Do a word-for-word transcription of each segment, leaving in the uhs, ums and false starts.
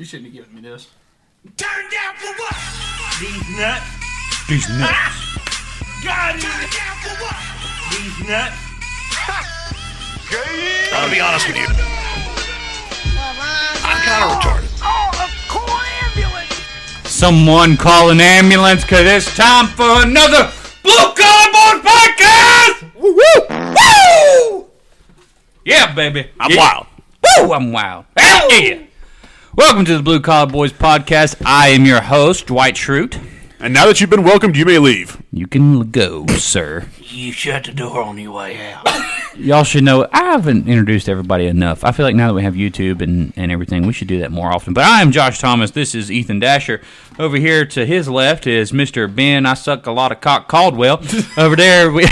You shouldn't have given me this. Turn down for what? These nuts. These nuts. God, Turn down for what? these nuts. I'll be honest with you. I'm kind of retarded. Someone call an ambulance, cause it's time for another Blue Collar Boys podcast! Woo woo! Woo! Yeah, baby. I'm yeah. wild. Woo! I'm wild. Hell yeah! Welcome to the Blue Collar Boys podcast. I am your host, Dwight Schrute. And now that you've been welcomed, you may leave. You can go, sir. You shut the door on your way out. Y'all should know, I haven't introduced everybody enough. I feel like now that we have YouTube and, and everything, we should do that more often. But I am Josh Thomas. This is Ethan Dasher. Over here to his left is Mister Ben, I suck a lot of cock Caldwell. Over there, we...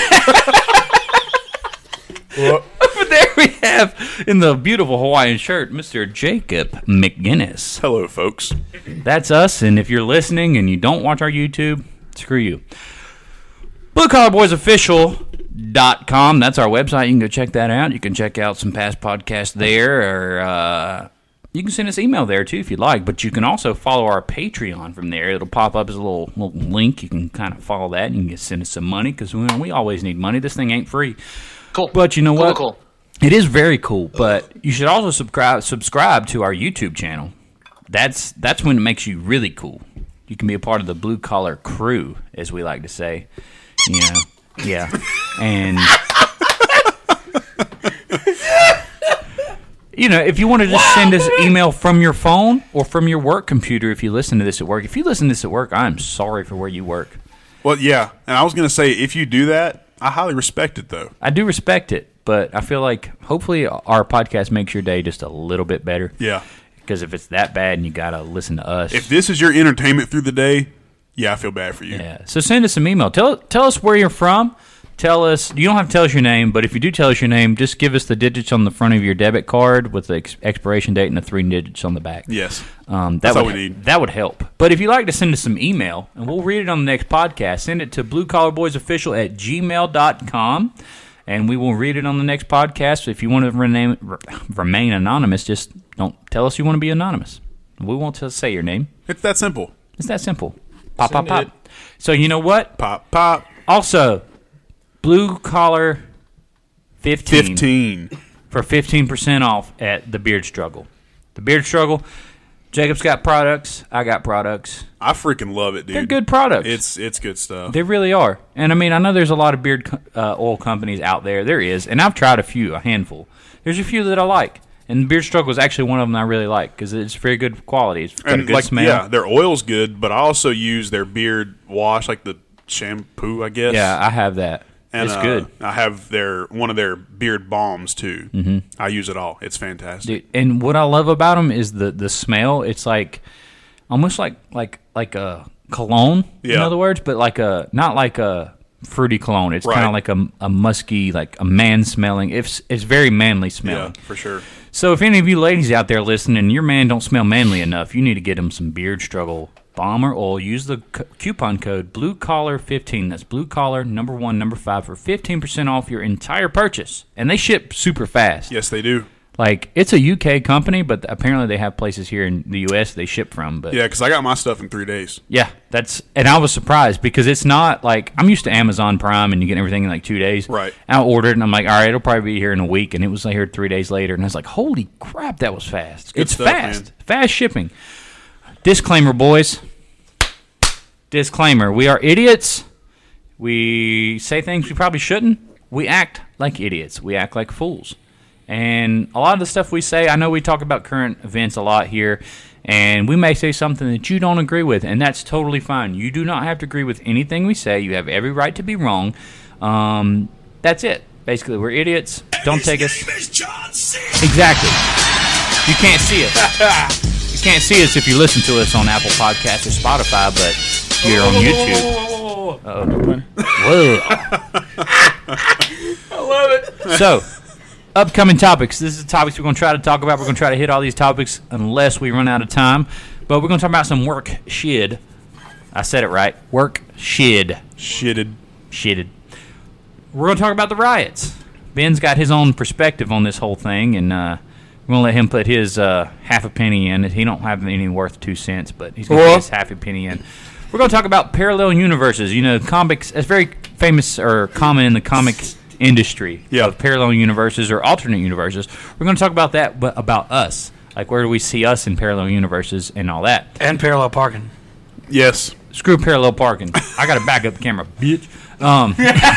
Over there we have, in the beautiful Hawaiian shirt, Mister Jacob McGinnis. Hello, folks. That's us, and if you're listening and you don't watch our YouTube, screw you. Blue Collar Boys Official dot com. That's our website. You can go check that out. You can check out some past podcasts there, or uh, you can send us email there too if you'd like. But you can also follow our Patreon from there. It'll pop up as a little, little link. You can kind of follow that, and you can just send us some money because we, we always need money. This thing ain't free. Cool. But you know cool, what? Cool. It is very cool. But you should also subscribe subscribe to our YouTube channel. That's that's when it makes you really cool. You can be a part of the blue collar crew, as we like to say. You know, yeah, and you know, if you want to just wow, send us an email from your phone or from your work computer, if you listen to this at work. If you listen to this at work, I'm sorry for where you work. Well, yeah, and I was going to say, if you do that, I highly respect it, though. I do respect it, but I feel like hopefully our podcast makes your day just a little bit better. Yeah. Because if it's that bad and you got to listen to us. If this is your entertainment through the day, yeah, I feel bad for you. Yeah. So send us some email. Tell tell us where you're from. Tell us. You don't have to tell us your name, but if you do tell us your name, just give us the digits on the front of your debit card with the ex- expiration date and the three digits on the back. Yes. Um, that That's would, all we need. That would help. But if you'd like to send us some email, and we'll read it on the next podcast, send it to blue collar boys official at gmail dot com, and we will read it on the next podcast. If you want to rename, remain anonymous, just don't tell us you want to be anonymous. We won't tell, say your name. It's that simple. It's that simple. Pop, Send pop, it. pop. So you know what? Pop, pop. Also, Blue Collar fifteen, fifteen. For fifteen percent off at The Beard Struggle. The Beard Struggle, Jacob's got products, I got products. I freaking love it, dude. They're good products. It's it's good stuff. They really are. And I mean, I know there's a lot of beard uh, oil companies out there. There is. And I've tried a few, a handful. There's a few that I like. And Beard Struggle is actually one of them I really like because it's very good quality. It's got and a good like, smell. Yeah, their oil's good, but I also use their beard wash, like the shampoo, I guess. Yeah, I have that. And, it's uh, good. I have their one of their beard balms too. Mm-hmm. I use it all. It's fantastic. Dude, and what I love about them is the, the smell. It's like almost like like like a cologne, yeah. in other words, but like a not like a fruity cologne. It's right. kind of like a, a musky, like a man smelling. It's it's very manly smelling. Yeah, for sure. So if any of you ladies out there listening, and your man don't smell manly enough, you need to get him some Beard Struggle balm or oil. Use the c- coupon code blue collar fifteen. That's blue collar number one number five for fifteen percent off your entire purchase. And they ship super fast. Yes, they do. Like, it's a U K company, but apparently they have places here in the U S they ship from. But yeah, because I got my stuff in three days. Yeah, that's and I was surprised because it's not like I'm used to Amazon Prime and you get everything in like two days. Right. And I ordered it and I'm like, all right, it'll probably be here in a week, and it was like here three days later, and I was like, holy crap, that was fast. Good It's stuff, fast, man. fast shipping. Disclaimer, boys. Disclaimer: we are idiots. We say things we probably shouldn't. We act like idiots. We act like fools. And a lot of the stuff we say, I know we talk about current events a lot here, and we may say something that you don't agree with, and that's totally fine. You do not have to agree with anything we say. You have every right to be wrong. Um, that's it. Basically, we're idiots. Don't take us. Exactly. You can't see us. You can't see us if you listen to us on Apple Podcasts or Spotify, but you're on YouTube. Uh-oh. Whoa. I love it. So, upcoming topics. This is the topics we're going to try to talk about. We're going to try to hit all these topics unless we run out of time. But we're going to talk about some work shid. I said it right. Work shid. Shitted. Shitted. We're going to talk about the riots. Ben's got his own perspective on this whole thing, and uh, we're We're gonna let him put his uh, half a penny in. He don't have any worth two cents, but he's gonna What? put his half a penny in. We're gonna talk about parallel universes. You know, comics. It's very famous or common in the comic industry Yeah. of parallel universes or alternate universes. We're gonna talk about that, but about us. Like, where do we see us in parallel universes and all that? And parallel parking. Yes. Screw parallel parking. I got to back up the camera, bitch. Um,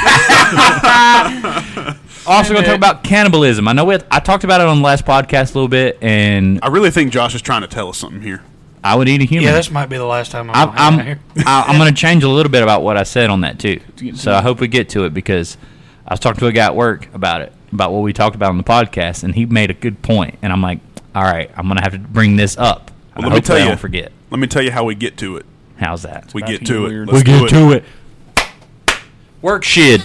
also, going to talk about cannibalism. I know we had, I talked about it on the last podcast a little bit, and I really think Josh is trying to tell us something here. I would eat a human. Yeah, this might be the last time I'm I'm, I'm I'm, here. I- I'm going to change a little bit about what I said on that too. So I hope we get to it, because I was talking to a guy at work about it, about what we talked about on the podcast, and he made a good point, and I'm like, all right, I'm going to have to bring this up. Well, I let me hope tell I you. don't forget. Let me tell you how we get to it. How's that? We about get to to get it. weird. Let's we do get to it. Work shit.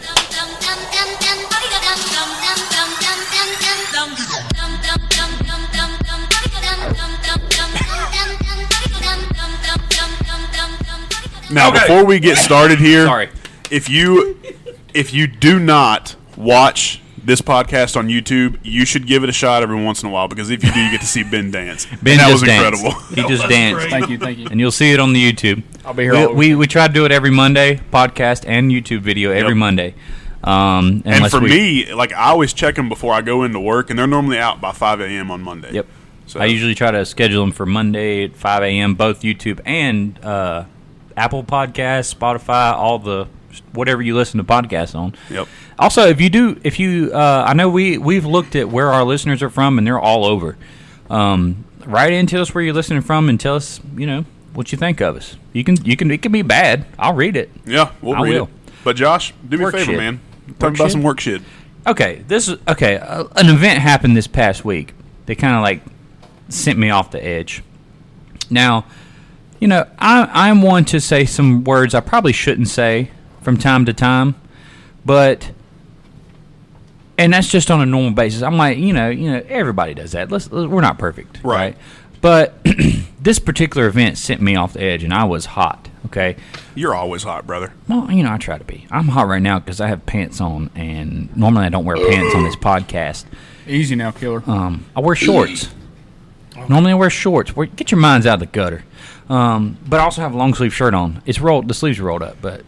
Now, Okay. before we get started here, Sorry. if you if you do not watch this podcast on YouTube, you should give it a shot every once in a while, because if you do, you get to see Ben dance. Ben and that just was danced. incredible. He just danced. Thank you, thank you. And you'll see it on the YouTube. I'll be here We, all we, we try to do it every Monday, podcast and YouTube video every Yep. Monday. Um, And unless for we, me, like, I always check them before I go into work, and they're normally out by five a.m. on Monday. Yep. So I usually try to schedule them for Monday at five a.m., both YouTube and uh, Apple Podcasts, Spotify, all the whatever you listen to podcasts on. Yep. Also, if you do, if you, uh, I know we we've looked at where our listeners are from, and they're all over. Um, write in, tell us where you're listening from, and tell us, you know, what you think of us. You can, you can, it can be bad. I'll read it. Yeah, we'll I read will. it. But Josh, do me Work a favor, shit. man. Talk Work about shit? some work shit. Okay, this is okay. Uh, an event happened this past week. They kind of like sent me off the edge. Now, you know, I, I'm one to say some words I probably shouldn't say from time to time, but and that's just on a normal basis. I'm like, you know, you know, everybody does that. Let's, let's we're not perfect, Right. right? But this particular event sent me off the edge, and I was hot. Okay. You're always hot, brother. Well, you know, I try to be. I'm hot right now because I have pants on, and normally I don't wear pants on this podcast. Easy now, killer. Um, I wear shorts. Normally I wear shorts. Wear- Get your minds out of the gutter. Um, but I also have a long sleeve shirt on. It's rolled. The sleeves are rolled up, but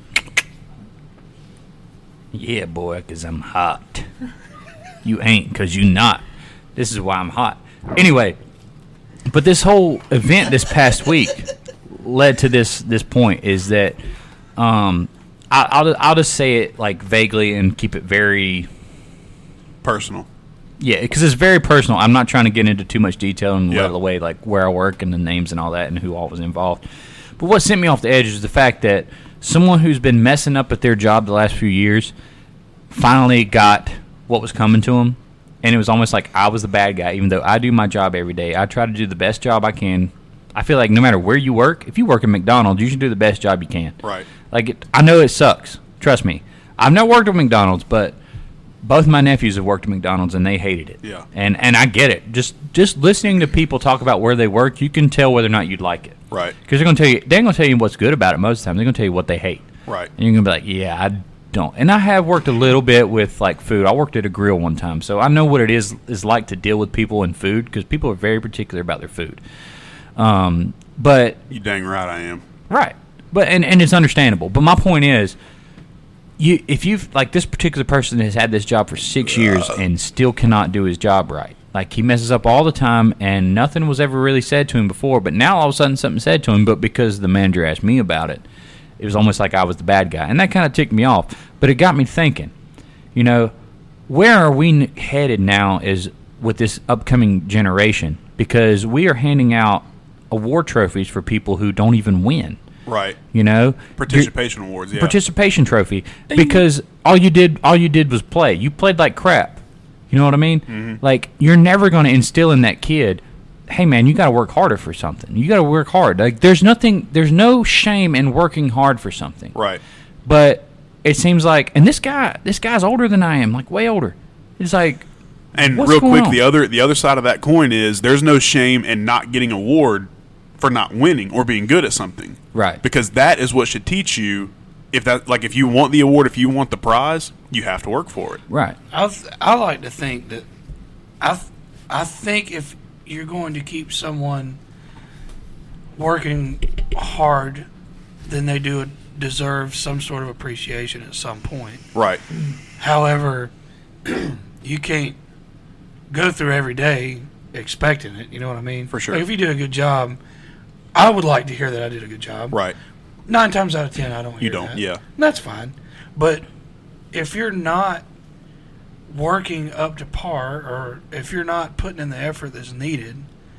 yeah, boy, because I'm hot. You ain't, because you not. This is why I'm hot. Anyway, but this whole event this past week led to this this point is that um, I, I'll I'll just say it like vaguely and keep it very. Personal. Yeah, because it's very personal. I'm not trying to get into too much detail and Yeah. let away like where I work and the names and all that and who all was involved. But what sent me off the edge is the fact that someone who's been messing up at their job the last few years finally got what was coming to them, and it was almost like I was the bad guy. Even though I do my job every day, I try to do the best job I can. I feel like no matter where you work, if you work at McDonald's, you should do the best job you can. Right. Like it, I know it sucks. Trust me. I've never worked at McDonald's, but both my nephews have worked at McDonald's and they hated it. Yeah. And and I get it. Just just listening to people talk about where they work, you can tell whether or not you'd like it. Right. Because they're gonna tell you they ain't gonna tell you what's good about it most of the time. They're gonna tell you what they hate. Right. And you're gonna be like, yeah, I don't. And I have worked a little bit with like food. I worked at a grill one time, so I know what it is is like to deal with people in food because people are very particular about their food. Um, but You dang right I am. Right. But and, and it's understandable. But my point is, you if you've like this particular person has had this job for six years and still cannot do his job right. Like he messes up all the time and nothing was ever really said to him before, but now all of a sudden something said to him, but because the manager asked me about it, it was almost like I was the bad guy. And that kind of ticked me off. But it got me thinking, you know, where are we n- headed now is with this upcoming generation? Because we are handing out award trophies for people who don't even win. Right. You know, Participation awards, yeah. participation trophy because all you did all you did was play. You played like crap. You know what I mean? Mm-hmm. Like you're never going to instill in that kid, hey man, you got to work harder for something. You got to work hard. Like there's nothing, there's no shame in working hard for something. Right. But it seems like, and this guy, this guy's older than I am, like way older. It's like, And what's real going quick, on? the other the other side of that coin is there's no shame in not getting an award for not winning or being good at something. Right. Because that is what should teach you. If that, like, if you want the award, if you want the prize, you have to work for it. right. I th- I like to think that I th- I think if you're going to keep someone working hard, then they do deserve some sort of appreciation at some point. Right. However, you can't go through every day expecting it. You know what I mean? For sure. Like if you do a good job, I would like to hear that I did a good job. Right. Nine times out of ten, I don't hear You don't, that. yeah. And that's fine. But if you're not working up to par, or if you're not putting in the effort that's needed,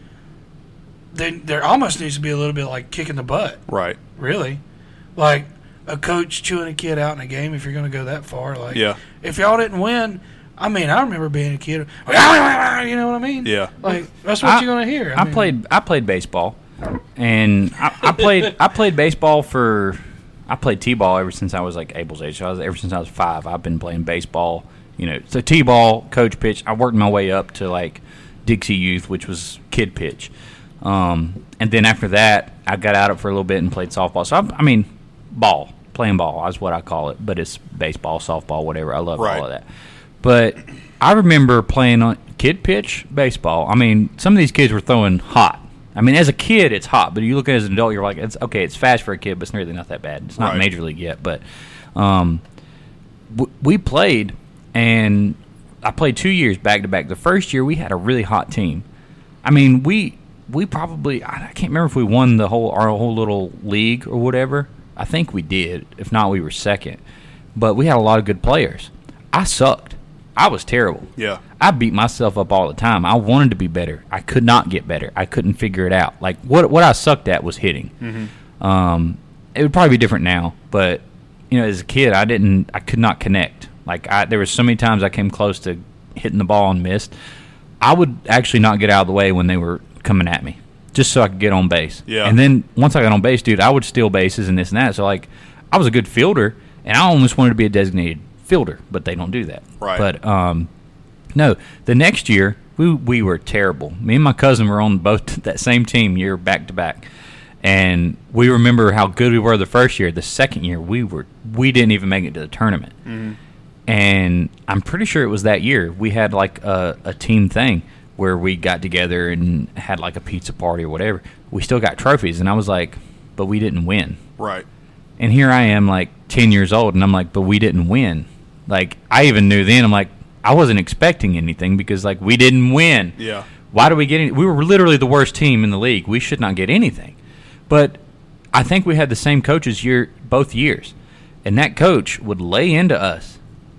then there almost needs to be a little bit like kicking the butt. Right. Really. Like a coach chewing a kid out in a game if you're going to go that far. Like, Yeah. if y'all didn't win, I mean, I remember being a kid. You know what I mean? Yeah. Like, that's what I- you're going to hear. I mean, played I played baseball, and I, I played I played baseball for I played t-ball ever since I was like Abel's age. So I was ever since I was five. I've been playing baseball. You know, so t-ball, coach pitch. I worked my way up to like Dixie Youth, which was kid pitch, um, and then after that, I got out of it for a little bit and played softball. So I, I mean, ball, playing ball is what I call it, but it's baseball, softball, whatever. I love Right. all of that. But I remember playing on kid pitch baseball. I mean, some of these kids were throwing hot. I mean, as a kid, it's hot, but you look at it as an adult, you're like, it's okay, it's fast for a kid, but it's really not that bad. It's not Right. major league yet, but um, w- we played, and I played two years back to back. The first year, we had a really hot team. I mean, we we probably I I can't remember if we won the whole our whole little league or whatever. I think we did. If not, we were second. But we had a lot of good players. I sucked. I was terrible. Yeah. I beat myself up all the time. I wanted to be better. I could not get better. I couldn't figure it out. Like what what I sucked at was hitting. Mm-hmm. Um, it would probably be different now, but you know, as a kid, I didn't. I could not connect. Like I, there were so many times I came close to hitting the ball and missed. I would actually not get out of the way when they were coming at me, just so I could get on base. Yeah. And then once I got on base, dude, I would steal bases and this and that. So like, I was a good fielder, and I almost wanted to be a designated fielder, but they don't do that. Right. But um, no, the next year we we were terrible. Me and my cousin were on both that same team year back to back, and we remember how good we were the first year. The second year we were we didn't even make it to the tournament. Mm-hmm. And I'm pretty sure it was that year we had like a, a team thing where we got together and had like a pizza party or whatever. We still got trophies, and I was like, but we didn't win. Right. And here I am, like ten years old, and I'm like, but we didn't win. Like I even knew then. I'm like, I wasn't expecting anything because like we didn't win. Yeah. Why do we get any? We were literally the worst team in the league. We should not get anything. But I think we had the same coaches year both years, and that coach would lay into us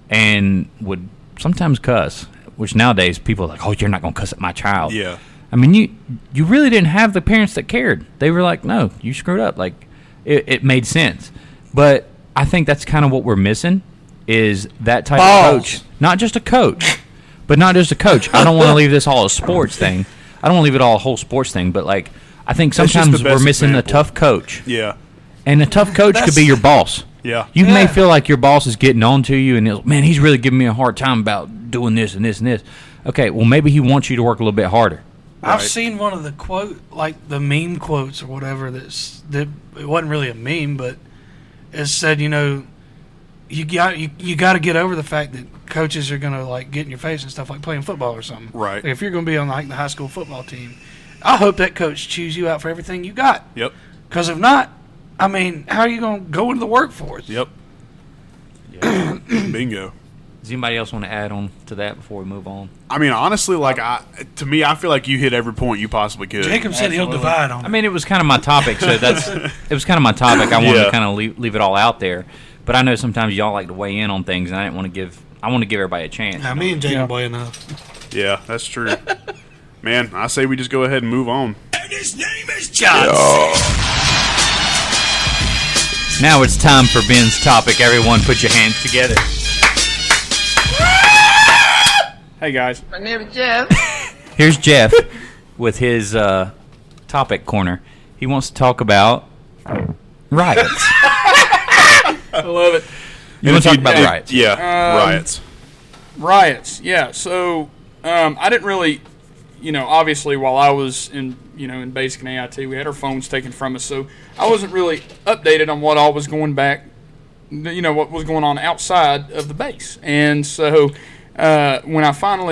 and would sometimes cuss. Which nowadays people are like, oh, you're not going to cuss at my child. Yeah. I mean, you you really didn't have the parents that cared. They were like, no, you screwed up. Like, it, it made sense. But I think that's kind of what we're missing is that type Balls. of coach. Not just a coach, but not just a coach. I don't want to leave this all a sports thing. I don't want to leave it all a whole sports thing. But, like, I think That's just sometimes the we're best missing example. a tough coach. Yeah. And a tough coach could be your boss. Yeah. You may Yeah. feel like your boss is getting on to you, and it's, man, he's really giving me a hard time about doing this and this and this. Okay, well, maybe he wants you to work a little bit harder. I've Right. seen one of the quote, like the meme quotes or whatever. That's that it wasn't really a meme, but it said, you know, you got you, you got to get over the fact that coaches are gonna like get in your face and stuff, like playing football or something. Right. Like, if you're gonna be on like the high school football team, I hope that coach chews you out for everything you got. Yep. Because if not, I mean, how are you gonna go into the workforce? Yep. Bingo. Does anybody else want to add on to that before we move on? I mean, honestly, like I, to me, I feel like you hit every point you possibly could. Jacob said he'll divide on. I mean, it was kind of my topic, so that's it was kind of my topic. I wanted Yeah. to kind of leave, leave it all out there, but I know sometimes y'all like to weigh in on things, and I didn't want to give I want to give everybody a chance. Now, me and Jacob boy enough. Yeah, that's true. Man, I say we just go ahead and move on. And his name is John. Now it's time for Ben's topic. Everyone, put your hands together. Hey guys. My name is Jeff. Here's Jeff with his uh, topic corner. He wants to talk about riots. I love it. You want to if talk about if- riots? Yeah, Um, riots. Riots, yeah. So um, I didn't really, you know, obviously while I was in, you know, in basic and A I T, we had our phones taken from us, so I wasn't really updated on what all was going back, you know, what was going on outside of the base. And so uh, when I finally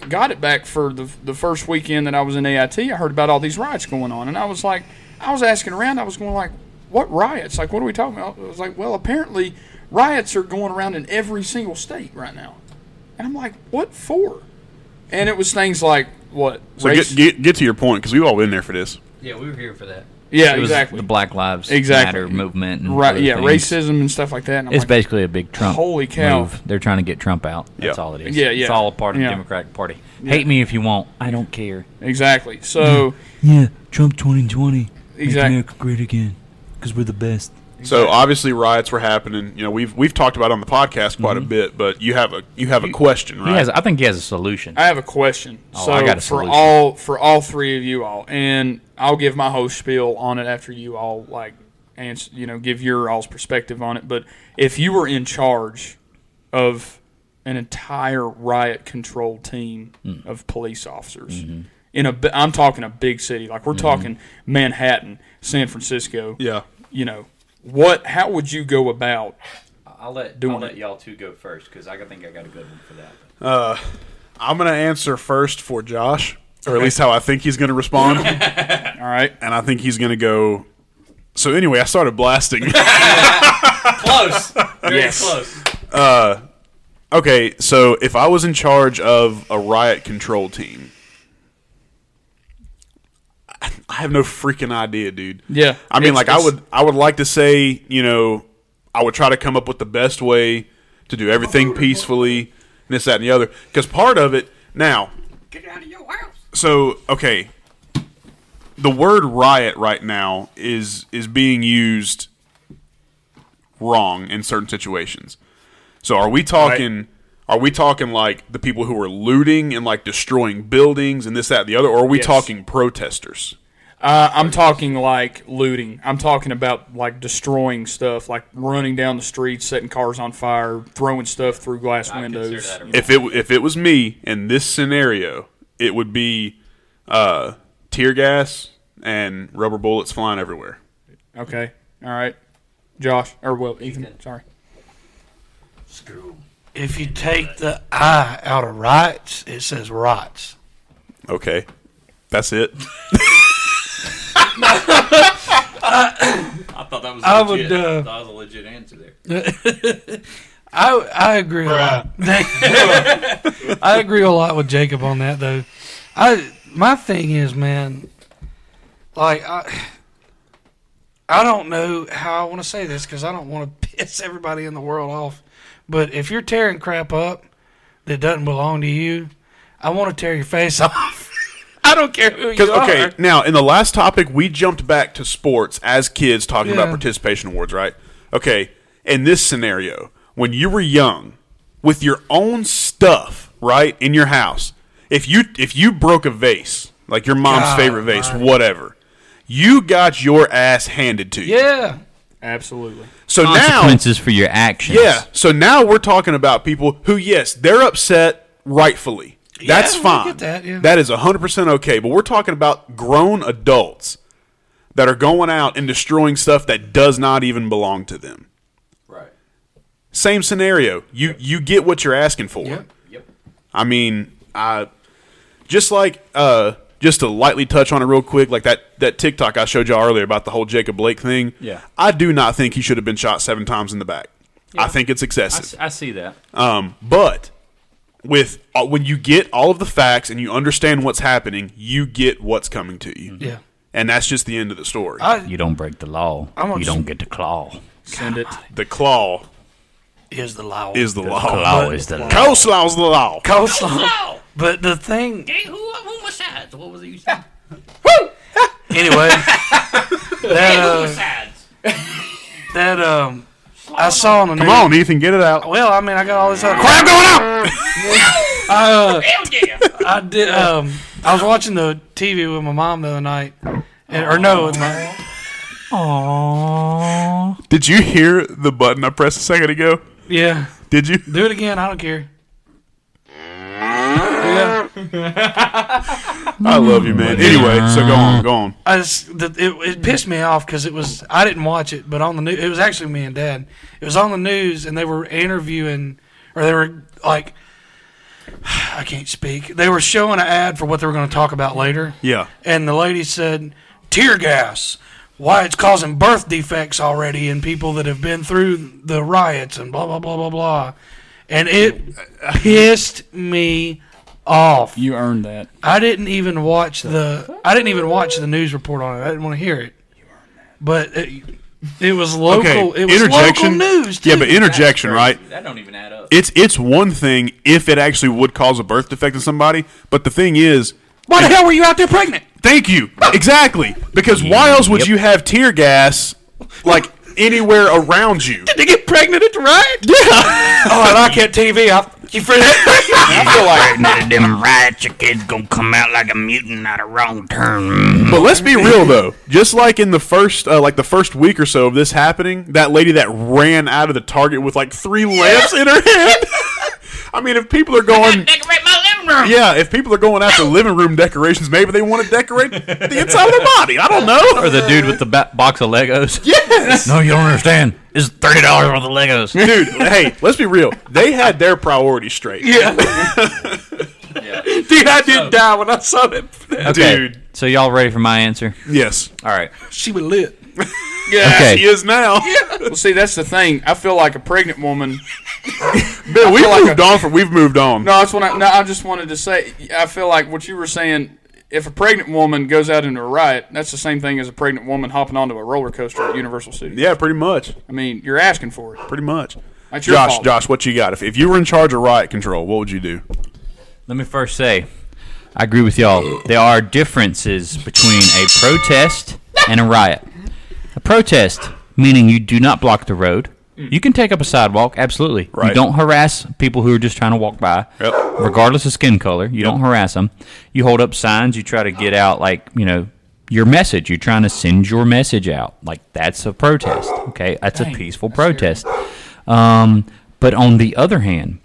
got it back for the the first weekend that I was in A I T, I heard about all these riots going on, and I was like, I was asking around, I was going like, what riots? Like, what are we talking about? I was like, well, apparently riots are going around in every single state right now, and I'm like, what for? And it was things like what? So race? get, get get to your point, because we've all been there for this. Yeah, we were here for that. Yeah, It was exactly. the Black Lives Exactly. Matter movement. And Right? other Yeah, things. racism and stuff like that. And I'm It's like, basically a big Trump Holy cow. move. They're trying to get Trump out. That's Yeah. all it is. Yeah, yeah. It's all a part of Yeah. the Democratic Party. Hate me if you want. I don't care. exactly. So Yeah, Trump twenty twenty. Make Exact- America great again. Because we're the best. So obviously riots were happening. You know, we've we've talked about it on the podcast quite a bit, but you have a you have a question, right? He has. I think he has a solution. I have a question. Oh, so I got a for solution. all for all three of you all, and I'll give my whole spiel on it after you all like answer, you know, give your all's perspective on it. But if you were in charge of an entire riot control team Mm. of police officers Mm-hmm. in a, bi- I'm talking a big city, like we're talking Manhattan, San Francisco. Yeah. You know, what? How would you go about? I'll let Doing I'll let it. y'all two go first because I think I got a good one for that. Uh, I'm going to answer first for Josh, or at least how I think he's going to respond. All right. And I think he's going to go. So anyway, I started blasting. Close. Very Yes. close. Okay, so if I was in charge of a riot control team, I I have no freaking idea, dude. Yeah. I mean, It's- like I it's- would, I would like to say, you know, I would try to come up with the best way to do everything peacefully, and this, that, and the other. Because part of it now. Get out of your house. So okay, the word riot right now is is being used wrong in certain situations. So are we talking? Are we talking like the people who are looting and like destroying buildings and this, that, and the other, or are we Yes. talking protesters? Uh, I'm talking like looting. I'm talking about like destroying stuff, like running down the streets, setting cars on fire, throwing stuff through glass I consider windows. that a- If it if it was me in this scenario, it would be uh, tear gas and rubber bullets flying everywhere. Okay, all right, Josh or well, Ethan. Sorry. Screw. If you take the I out of rights, it says rights. Okay, that's it. I thought that was. I legit. would, uh, I thought that was a legit answer there. I I agree a lot. I agree a lot with Jacob on that though. I my thing is, man, like I I don't know how I want to say this because I don't want to piss everybody in the world off. But if you're tearing crap up that doesn't belong to you, I want to tear your face off. I don't care who you Because are. okay, now in the last topic, we jumped back to sports as kids talking about Yeah. participation awards, right? Okay, in this scenario, when you were young, with your own stuff, right, in your house, if you if you broke a vase, like your mom's God favorite vase, almighty. whatever, you got your ass handed to you. Yeah. Absolutely. So now, Consequences for your actions. yeah. So now we're talking about people who, yes, they're upset rightfully. That's Yeah, I fine. get that, yeah. That is one hundred percent okay. But we're talking about grown adults that are going out and destroying stuff that does not even belong to them. Right. Same scenario. You you get what you're asking for. Yep. Yep. I mean, I just like uh, just to lightly touch on it real quick, like that that TikTok I showed y'all earlier about the whole Jacob Blake thing. Yeah. I do not think he should have been shot seven times in the back. I think it's I, excessive. s- I see that. Um, but with uh, when you get all of the facts and you understand what's happening, you get what's coming to you. Yeah. And that's just the end of the story. I You don't break the law. I'm gonna You just- don't get to claw. Send it. the claw is the law. is the law. Claw is the law. Coleslaw's the law. coleslaw. But the thing, Hey, who, who was sides? What was it you said? anyway, that Who uh, was sides? that um, I saw on the Come news. on, Ethan, get it out. Well, I mean, I got all this other Crap going out. I, Hell yeah. uh, I did. Um, I was watching the T V with my mom the other night, and, or no, with my Did you hear the button I pressed a second ago? yeah. Did you? Do it again. I don't care. Yeah. I love you, man. Anyway, so go on, go on. I just the, it, it pissed me off because it was I didn't watch it, but on the news it was actually me and Dad. It was on the news, and they were interviewing, or they were like I can't speak. They were showing an ad for what they were going to talk about later. Yeah. And the lady said, tear gas. Why it's causing birth defects already in people that have been through the riots and blah, blah, blah, blah, blah. And it pissed me off. You earned that. I didn't even watch the I didn't even watch the news report on it. I didn't want to hear it. But it, it was local. Okay, It was interjection. local news, too. Yeah, but interjection, right? That don't even add up. It's it's one thing if it actually would cause a birth defect in somebody, but the thing is, Why the hell were you out there pregnant? thank you exactly because why else would Yep. you have tear gas like anywhere around you? Did they get pregnant at the riot? Yeah. Oh, I like that T V. I, you for that? I feel like None of them riots, your kid's gonna come out like a mutant out of wrong turn. But let's be real though. Just like in the first, uh, like the first week or so of this happening, that lady that ran out of the Target with like three lamps in her hand. I mean, if people are going, Decorate my living room. yeah, if people are going after living room decorations, maybe they want to decorate the inside of their body. I don't know. Or the dude with the ba- box of Legos. Yes, No, you don't understand. It's thirty dollars worth of Legos. dude. Hey, let's be real. They had their priorities straight. Yeah. Dude, I did die when I saw that. Okay, Dude. so y'all ready for my answer? Yes. All right. She was lit. yeah. Okay. He is now. Well, see, that's the thing. I feel like a pregnant woman. Bill, we've feel like moved a- on. For we've moved on. No, that's what I. No, I just wanted to say. I feel like what you were saying. If a pregnant woman goes out into a riot, that's the same thing as a pregnant woman hopping onto a roller coaster at Universal Studios. Yeah, pretty much. I mean, you're asking for it. Pretty much. That's your Josh, fault. Josh, what you got? If, if you were in charge of riot control, what would you do? Let me first say, I agree with y'all. There are differences between a protest and a riot. A protest, meaning you do not block the road. You can take up a sidewalk, absolutely. Right. You don't harass people who are just trying to walk by, Yep. regardless of skin color. You don't harass them. You hold up signs. You try to get out, like, you know, your message. You're trying to send your message out. Like, that's a protest, okay? That's a peaceful protest. Um, but on the other hand,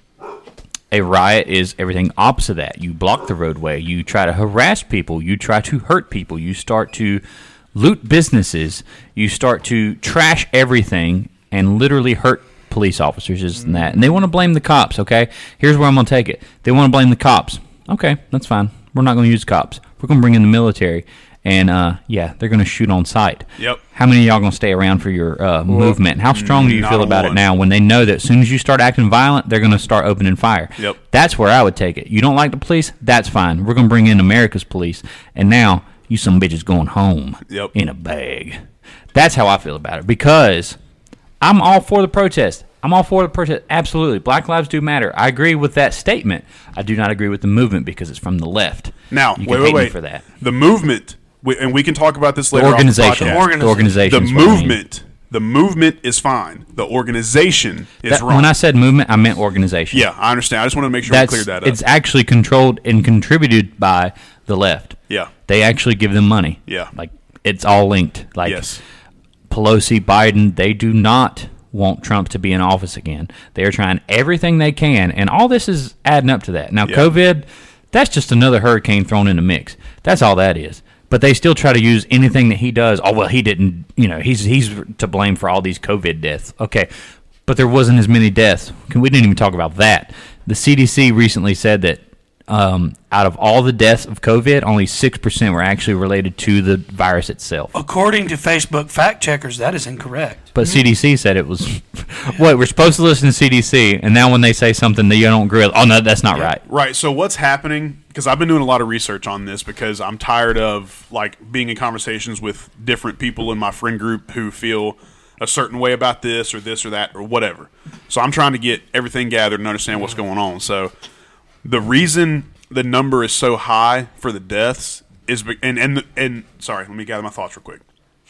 a riot is everything opposite of that. You block the roadway. You try to harass people. You try to hurt people. You start to loot businesses. You start to trash everything and literally hurt police officers this and that. And they want to blame the cops, okay? Here's where I'm going to take it. They want to blame the cops. Okay, that's fine. We're not going to use cops. We're going to bring in the military. And, uh, yeah, they're going to shoot on sight. Yep. How many of y'all going to stay around for your uh, movement? How strong do you not feel a about it one. now when they know that as soon as you start acting violent, they're going to start opening fire? Yep. That's where I would take it. You don't like the police? That's fine. We're going to bring in America's police. And now you some bitches going home Yep. in a bag. That's how I feel about it because I'm all for the protest. I'm all for the protest. Absolutely. Black lives do matter. I agree with that statement. I do not agree with the movement because it's from the left. Now, you can wait, hate wait, me wait. for that. The movement, we, and we can talk about this The later. organization. Off the, podcast. The organization. The is what I mean. movement. The movement is fine. The organization is That- wrong. when I said movement, I meant organization. yeah, I understand. I just want to make sure That's, we cleared that up. It's actually controlled and contributed by the left. yeah. They actually give them money. Yeah. Like, it's all linked. Like, Yes. Pelosi, Biden, they do not want Trump to be in office again. They are trying everything they can, and all this is adding up to that. Now, Yeah. COVID, that's just another hurricane thrown in the mix. That's all that is. But they still try to use anything that he does. Oh, well, he didn't, you know, he's he's to blame for all these COVID deaths. Okay, but there wasn't as many deaths. We didn't even talk about that. The C D C recently said that um, out of all the deaths of COVID, only six percent were actually related to the virus itself. According to Facebook fact checkers, that is incorrect. But C D C said it was, what, we're supposed to listen to C D C, and now when they say something that you don't agree with, oh, no, that's not right. Right. So what's happening? Because I've been doing a lot of research on this because I'm tired of like being in conversations with different people in my friend group who feel a certain way about this or this or that or whatever. So I'm trying to get everything gathered and understand what's going on. So the reason the number is so high for the deaths is be- and and and sorry, let me gather my thoughts real quick.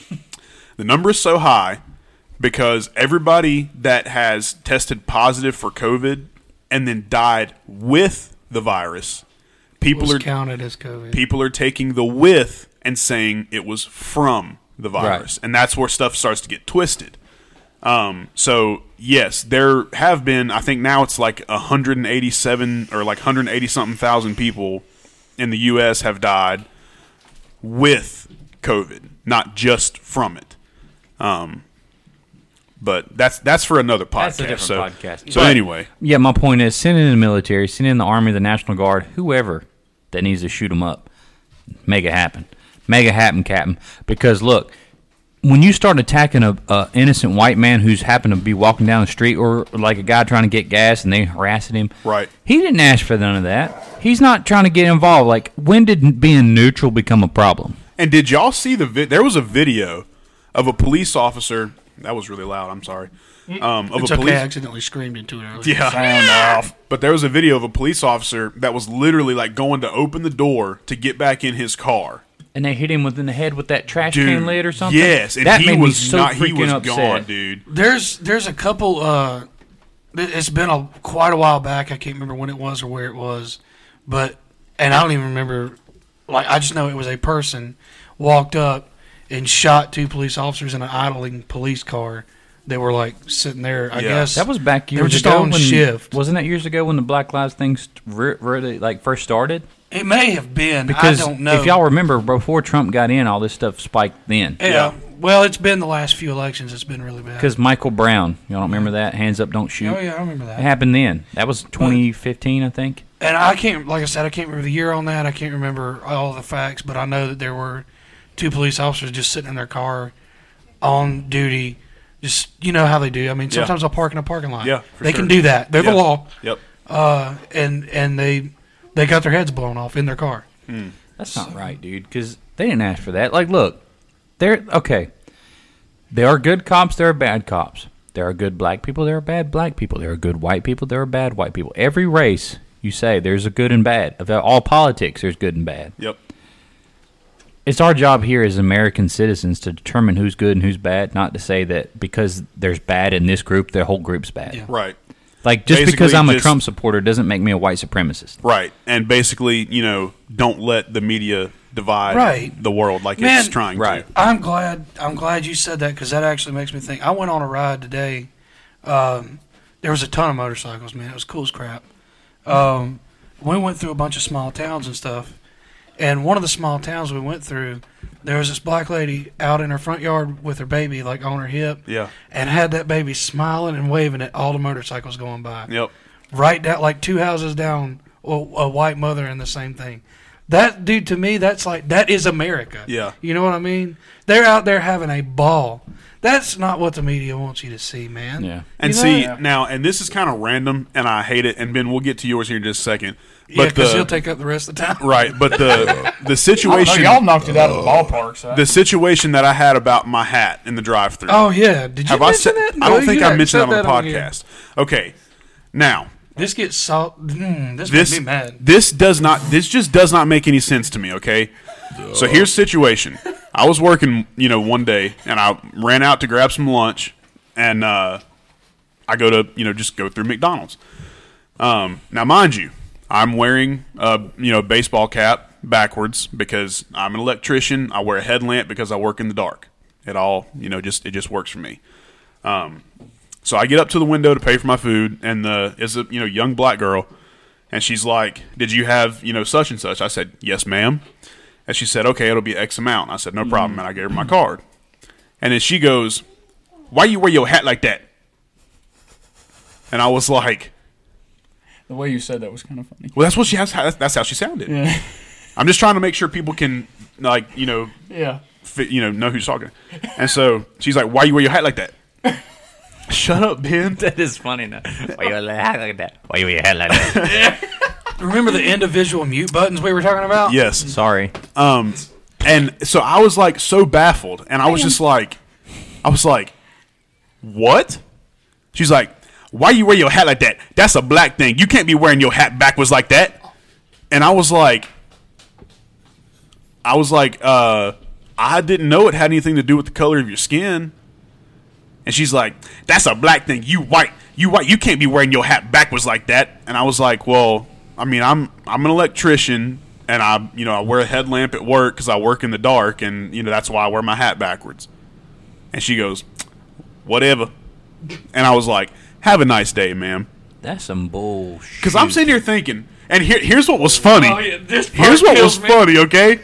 The number is so high because everybody that has tested positive for COVID and then died with the virus, people Was are counted as COVID. people are taking the with and saying it was from the virus, and that's where stuff starts to get twisted. Um, so yes, there have been. I think now it's like one hundred eighty-seven or like one hundred eighty something thousand people in the U S have died with COVID, not just from it. Um, But that's that's for another podcast. That's a different so, podcast. So But- anyway, Yeah, my point is, send in the military, send in the Army, the National Guard, whoever that needs to shoot them up. Make it happen. Make it happen, Captain. Because, look, when you start attacking a, a innocent white man who's happened to be walking down the street, or like a guy trying to get gas and they harassing him, Right. he didn't ask for none of that. He's not trying to get involved. Like, when did being neutral become a problem? and did y'all see the? Vi- there was a video of a police officer. That was really loud. I'm sorry. Um, of It's a okay. police. I accidentally screamed into it earlier. Yeah. Sound off. But there was a video of a police officer that was literally like going to open the door to get back in his car. And they hit him within the head with that trash Dude, can lid or something? yes, and that he made was me so not. He freaking was upset. gone, dude. There's there's a couple. Uh, it- it's been a quite a while back. I can't remember when it was or where it was, but and I don't even remember. Like I just know it was a person walked up and shot two police officers in an idling police car. They were like sitting there. I Yeah. guess That was back years They were just ago on when, shift. Wasn't that years ago when the Black Lives thing st- re- really like first started? It may have been. Because I don't know. if y'all remember, before Trump got in, all this stuff spiked then. yeah. Yeah. Well, it's been the last few elections. It's been really bad. Because Michael Brown, y'all don't remember that? Hands up, don't shoot. Oh yeah, I remember It that. happened then. That was twenty fifteen, I think. And I can't, like I said, I can't remember the year on that. I can't remember all the facts, but I know that there were two police officers just sitting in their car on duty. Just, you know how they do. I mean, sometimes they'll park in a parking lot. Yeah, for they sure. can do that. They're Yeah. the law. Yep. Uh, and and they they got their heads blown off in their car. That's not right, dude. Because they didn't ask for that. Like, look, they're okay. There are good cops. There are bad cops. There are good black people. There are bad black people. There are good white people. There are bad white people. Every race, you say, there's a good and bad. Of all politics, there's good and bad. Yep. It's our job here as American citizens to determine who's good and who's bad, not to say that because there's bad in this group, the whole group's bad. Yeah. Right. Like, just Basically, because I'm a just- Trump supporter doesn't make me a white supremacist. Right. And basically, you know, don't let the media divide Right. the world like Man, it's trying right. to. I'm glad. I'm glad you said that because that actually makes me think. I went on a ride today. Um, there was a ton of motorcycles, man. It was cool as crap. Um, we went through a bunch of small towns and stuff. And one of the small towns we went through, there was this black lady out in her front yard with her baby, like on her hip, Yeah. and had that baby smiling and waving at all the motorcycles going by. Yep. Right down, like two houses down, a, a white mother and the same thing. That, dude, to me, that's like, that is America. Yeah. You know what I mean? They're out there having a ball. That's not what the media wants you to see, man. Yeah. And You know? see, Yeah. now, and this is kind of random, and I hate it. And Ben, we'll get to yours here in just a second. Yeah, But because the, he'll take up the rest of the time. right, but the the I don't know, situation, y'all knocked it out of the ballpark. So. the situation that I had about my hat in the drive-through. Oh, yeah. Did you Have I mention said? that? I don't No, think you I haven't mentioned said that on the on here. podcast. Okay, now This gets salt. Mm, this, this makes me mad. this does not this just does not make any sense to me. Okay, so here's the situation. I was working, you know, one day, and I ran out to grab some lunch, and uh, I go to, you know, just go through McDonald's. Um, now, mind you, I'm wearing a, you know, baseball cap backwards because I'm an electrician. I wear a headlamp because I work in the dark. It all, you know, just it just works for me. Um, so I get up to the window to pay for my food, and the is a you know young black girl, and she's like, "Did you have you know such and such?" I said, "Yes, ma'am." And she said, "Okay, it'll be X amount." I said, "No problem," and I gave her my card. And then she goes, "Why you wear your hat like that?" And I was like, The way you said that was kind of funny. "Well, that's what she has. That's how she sounded." Yeah. I'm just trying to make sure people can like you know Yeah. fit, you know know who's talking. And so she's like, "Why you wear your hat like that?" Shut up, Ben. That is funny now. Why you wear your hat like that? Why you wear your hat like that? Remember the individual mute buttons we were talking about? Yes. Sorry. Um, and so I was like so baffled, and I was just like, I was like, what? She's like, why you wear your hat like that? That's a black thing. You can't be wearing your hat backwards like that. And I was like, I was like, uh, I didn't know it had anything to do with the color of your skin. And she's like, that's a black thing. You white. You white. You can't be wearing your hat backwards like that. And I was like, well, I mean, I'm I'm an electrician, and I you know I wear a headlamp at work because I work in the dark, and you know that's why I wear my hat backwards. And she goes, whatever. And I was like, have a nice day, ma'am. That's some bullshit. Because I'm sitting here thinking, and here, here's what was funny. Oh, yeah, this part Here's what was kills me. funny, okay?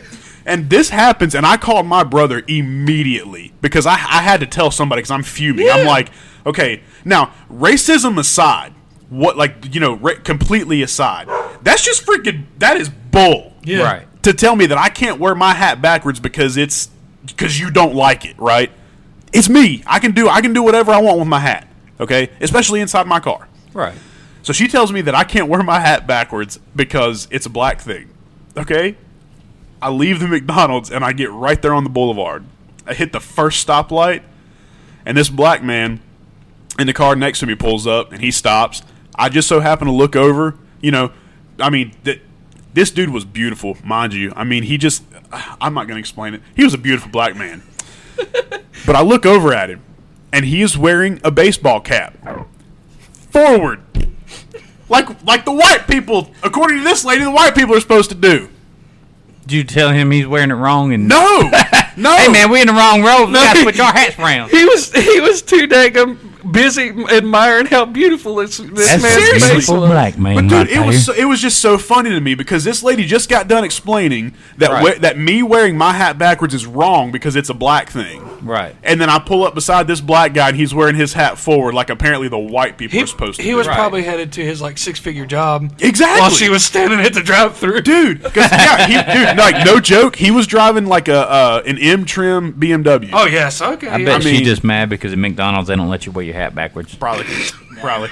And this happens, and I called my brother immediately because I, I had to tell somebody because I'm fuming. Yeah. I'm like, okay, now racism aside, what like you know, ra- completely aside, that's just freaking that is bull. Yeah. Right. To tell me that I can't wear my hat backwards because it's because you don't like it, right? It's me. I can do I can do whatever I want with my hat. Okay, especially inside my car. Right. So she tells me that I can't wear my hat backwards because it's a black thing. Okay? I leave the McDonald's and I get right there on the boulevard. I hit the first stoplight, and this black man in the car next to me pulls up and he stops. I just so happen to look over. You know, I mean, th- this dude was beautiful, mind you. I mean, he just, I'm not going to explain it. He was a beautiful black man. But I look over at him, and he is wearing a baseball cap. Forward. Like like the white people, according to this lady, the white people are supposed to do. Did you tell him he's wearing it wrong? And No! No! Hey man, we in the wrong road. We gotta put our hats around. He was he was too dang busy admiring how beautiful this, this That's man's a face beautiful was. black man. But right dude, it was so, there. it was just so funny to me because this lady just got done explaining that Right. we- that me wearing my hat backwards is wrong because it's a black thing. Right. And then I pull up beside this black guy and he's wearing his hat forward like apparently the white people He, are supposed to. he do. was Right. probably headed to his like six figure job Exactly. while she was standing at the drive-through. dude. 'Cause, yeah, he, dude, like no joke, he was driving like a uh, an M trim B M W. Oh yes, okay. I yeah. bet I mean- she's just mad because at McDonald's they don't let you wear your hat backwards. Probably, probably.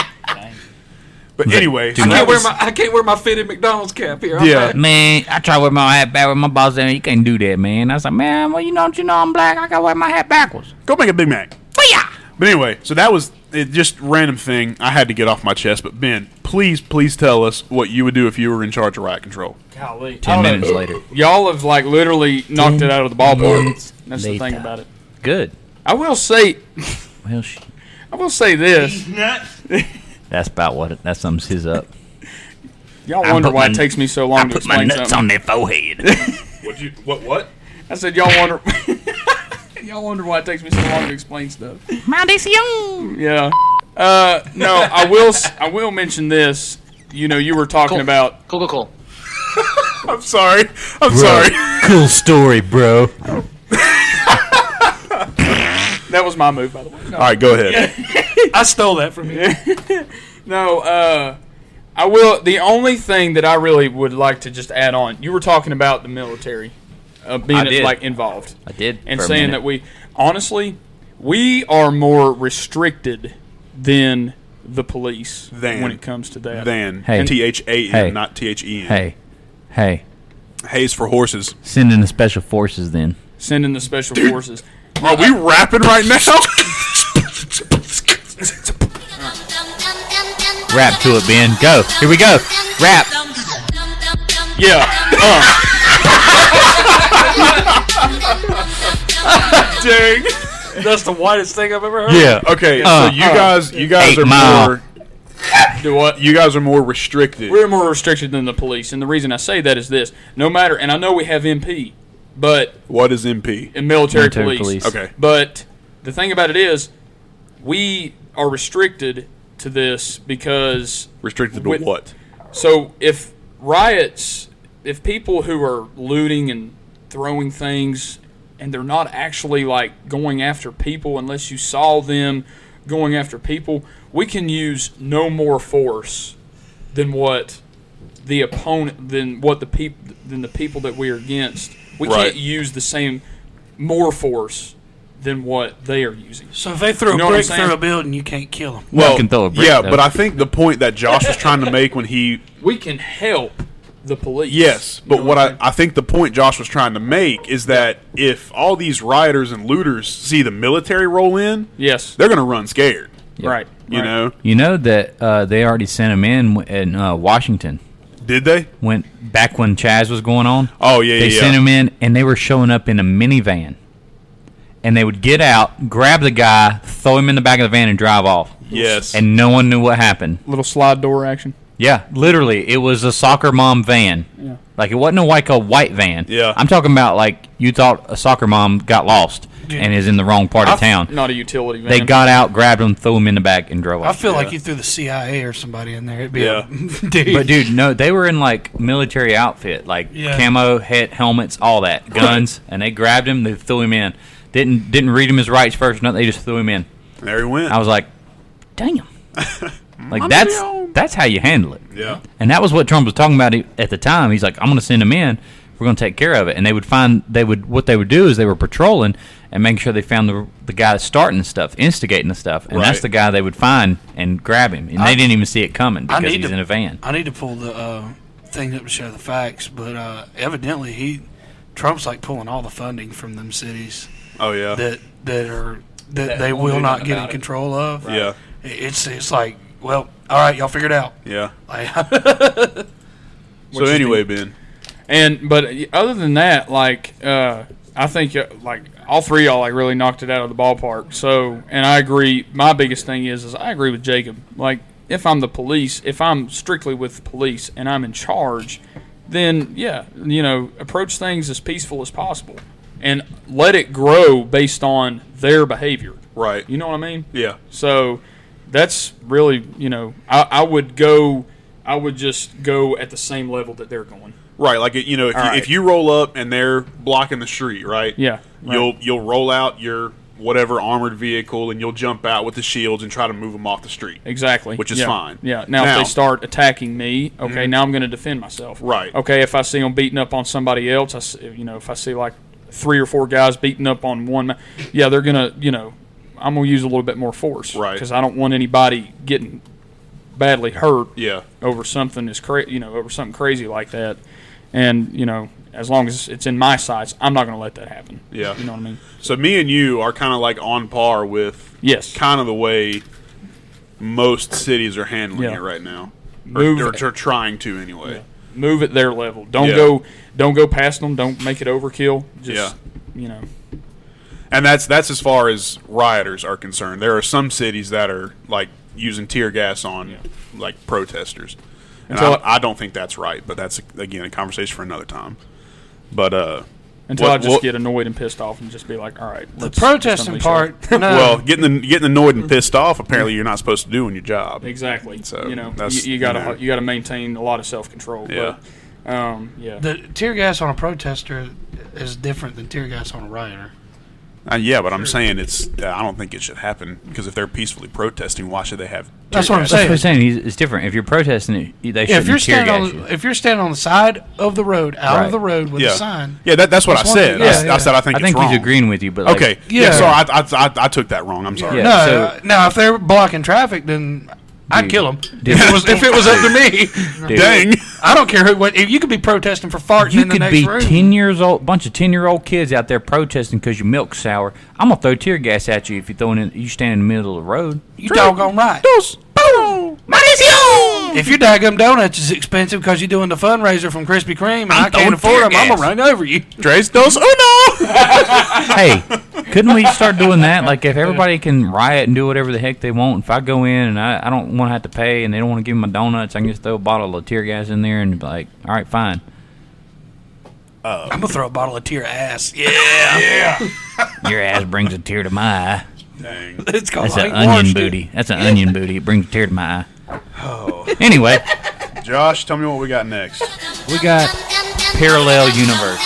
But anyway, do so I that can't wear was- my I can't wear my fitted McDonald's cap here. I'm Yeah. back. Man, I try to wear my hat backwards. My boss said you can't do that, man. I was like, man, well you know, you know I'm black. I gotta wear my hat backwards. go make a Big Mac. Booyah! But anyway, so that was it, just random thing I had to get off my chest. But Ben, please, please tell us what you would do if you were in charge of riot control. Golly. I Ten don't know. minutes later. Y'all have like literally knocked it out of the ballpark. minutes That's the thing later. about it. Good. I will say, Well, she, I will say this. that's about what it. That sums his up. Y'all I wonder put why my- it takes me so I long to put my explain nuts something. on their forehead. What you? What? What? I said y'all wonder. Y'all wonder why it takes me so long to explain stuff. Maldición. Yeah. Uh, no, I will. s- I will mention this. You know, you were talking Cool. about. Cool, cool, cool. I'm sorry. I'm sorry. Cool story, bro. That was my move, by the way. No, All right, go ahead. I stole that from you. no uh, I will. The only thing that I really would like to just add on. You were talking about the military uh, being I did. like involved. I did. And for a saying minute. that we honestly we are more restricted than the police Than. when it comes to that. Than Hey. T H A N, Hey. not T H E N. Hey, hey, Hayes for horses. send in the special forces then. Sending the special forces. Are we rapping right now? Rap to it, Ben. Go. Here we go. Rap. Yeah. Dang. That's the whitest thing I've ever heard. Yeah. Okay, Uh, so you guys, you guys Eight are Mile. more, Do what? you guys are more restricted. We're more restricted than the police, and the reason I say that is this: no matter, and I know we have M P, but What is M P? in military, Military police. police. Okay. But the thing about it is, we are restricted to this because Restricted to With- what? so if riots, if people who are looting and throwing things, and they're not actually like going after people unless you saw them going after people, we can use no more force than what the opponent than what the people than the people that we are against. We Right. can't use the same more force than what they are using. So if they throw You know a what I'm brick saying? through a building, you can't kill them. Well, can throw a brick, yeah, though. but I think the point that Josh was trying to make when he, We can help the police. yes, You but know what I'm I, I think the point Josh was trying to make is that if all these rioters and looters see the military roll in, Yes. they're going to run scared. Right. You right. know? You know that uh, they already sent him in w- in uh, Washington. Did they? Went back when Chaz was going on. Oh yeah, They yeah. sent yeah. him in, and they were showing up in a minivan. And they would get out, grab the guy, throw him in the back of the van, and drive off. Yes. And no one knew what happened. Little slide door action. Yeah, literally, it was a soccer mom van. Yeah. Like, it wasn't a, like a white van. Yeah. I'm talking about, like, you thought a soccer mom got lost yeah. and is in the wrong part of town. Not a utility van. They got out, grabbed him, threw him in the back, and drove off. I feel yeah. like you threw the C I A or somebody in there. It'd be yeah. a, dude. But, dude, no, they were in, like, military outfit. Like, yeah. camo, head, helmets, all that. Guns. And they grabbed him, they threw him in. Didn't didn't read him his rights first, nothing. They just threw him in. There he went. I was like, damn. Like, that's that's how you handle it. Yeah. And that was what Trump was talking about at the time. He's like, I'm going to send them in. We're going to take care of it. And they would find, they would, what they would do is they were patrolling and making sure they found the the guy that's starting the stuff, instigating the stuff. And right. that's the guy they would find and grab him. And I, they didn't even see it coming because he's to, in a van. I need to pull the uh, thing up to show the facts. But uh, evidently, he Trump's like pulling all the funding from them cities. Oh, yeah. That, that are, that, That they won't will do not nothing get in about it. control of. Right. Yeah. It's, it's like, well, all right, y'all figure it out. Yeah. Like, so anyway, Ben. And but other than that, like uh, I think uh, like all three of y'all like really knocked it out of the ballpark. So, and I agree. My biggest thing is is I agree with Jacob. Like, if I'm the police, if I'm strictly with the police and I'm in charge, then yeah, you know, approach things as peaceful as possible and let it grow based on their behavior. Right. You know what I mean? Yeah. So that's really, you know, I, I would go, I would just go at the same level that they're going. Right, like you know, if you, right. if you roll up and they're blocking the street, right? Yeah, right. You'll you'll roll out your whatever armored vehicle and you'll jump out with the shields and try to move them off the street. Exactly, which is yeah. fine. Yeah. Now, Now- if they start attacking me, okay, Mhm. now I'm going to defend myself. Right. Okay, if I see them beating up on somebody else, I see, you know, if I see like three or four guys beating up on one, ma- yeah, they're gonna, you know, I'm gonna use a little bit more force, Right. Because I don't want anybody getting badly hurt. Yeah. Over something is cra- you know, over something crazy like that. And, you know, as long as it's in my sights, I'm not going to let that happen. Yeah. You know what I mean? So me and you are kind of like on par with yes, kind of the way most cities are handling Yeah. it right now. Move or, it. or, or trying to anyway. Yeah. Move at their level. Don't Yeah. go don't go past them. Don't make it overkill. Just, Yeah. you know. And that's that's as far as rioters are concerned. There are some cities that are like using tear gas on Yeah. like protesters. And Until I, I don't think that's right, but that's again a conversation for another time. But uh Until what- I just what- get annoyed and pissed off and just be like, all right. the let's- let's protesting unleash part, it. no. well, getting the, getting annoyed and pissed off apparently you're not supposed to do in your job. Exactly. So, you know, that's, you, you gotta you know. you gotta maintain a lot of self control. Yeah. But, um, yeah. the tear gas on a protester is different than tear gas on a rioter. Uh, yeah, but I'm saying it's. Uh, I don't think it should happen because if they're peacefully protesting, why should they have? That's tear what I'm gas? saying. That's what I'm saying. He's, it's different. If you're protesting it, they Yeah, if you're shouldn't tear standing gas on you. the, if you're standing on the side of the road, out Right. of the road with Yeah, a sign, yeah, that, that's what That's I one said. thing- I, yeah, s- I yeah. said I think I think it's wrong. he's agreeing with you, but like, Okay, yeah. Yeah. So I, I, I, I took that wrong. I'm sorry. Yeah. no. so- uh, now if they're blocking traffic, then I'd Dude. kill them. Dude. If it was if it was up to me, Dude. Dang. I don't care who. What if you could be protesting for farting You in the could next be room? ten years old, bunch of ten year old kids out there protesting because your milk's sour. I'm gonna throw tear gas at you if you throwing in, you stand in the middle of the road. You doggone right. If your daggum donuts is expensive because you're doing the fundraiser from Krispy Kreme and I can't afford them, I'm gonna run over you. Tres dos uno. Hey, couldn't we start doing that? Like, if everybody can riot and do whatever the heck they want, if I go in and I, I don't want to have to pay and they don't want to give me my donuts, I can just throw a bottle of tear gas in there and be like, all right, fine. I'm gonna throw a bottle of tear ass. Yeah, Your ass brings a tear to my eye. Dang. it's called That's I an ain't onion washed it. booty. That's an onion booty. It brings a tear to my eye. Anyway, Josh, tell me what we got next. we got Parallel Universe.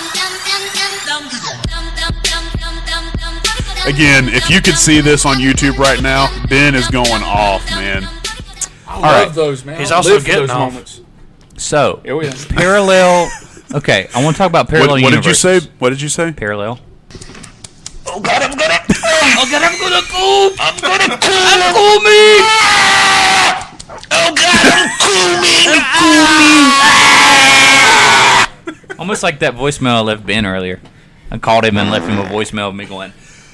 Again, if you could see this on YouTube right now, Ben is going off, man. I All love right. those, man. He's I also live for getting those off. moments. So, Oh, yeah. Parallel. Okay, I want to talk about Parallel What, what did you Universes. say? What did you say? Parallel. Oh God, I'm gonna. Oh God, I'm gonna go. I'm gonna cool. I'm cool me. Oh God, I'm cool me. I'm cool me. Almost like that voicemail I left Ben earlier. I called him and left him a voicemail of me going,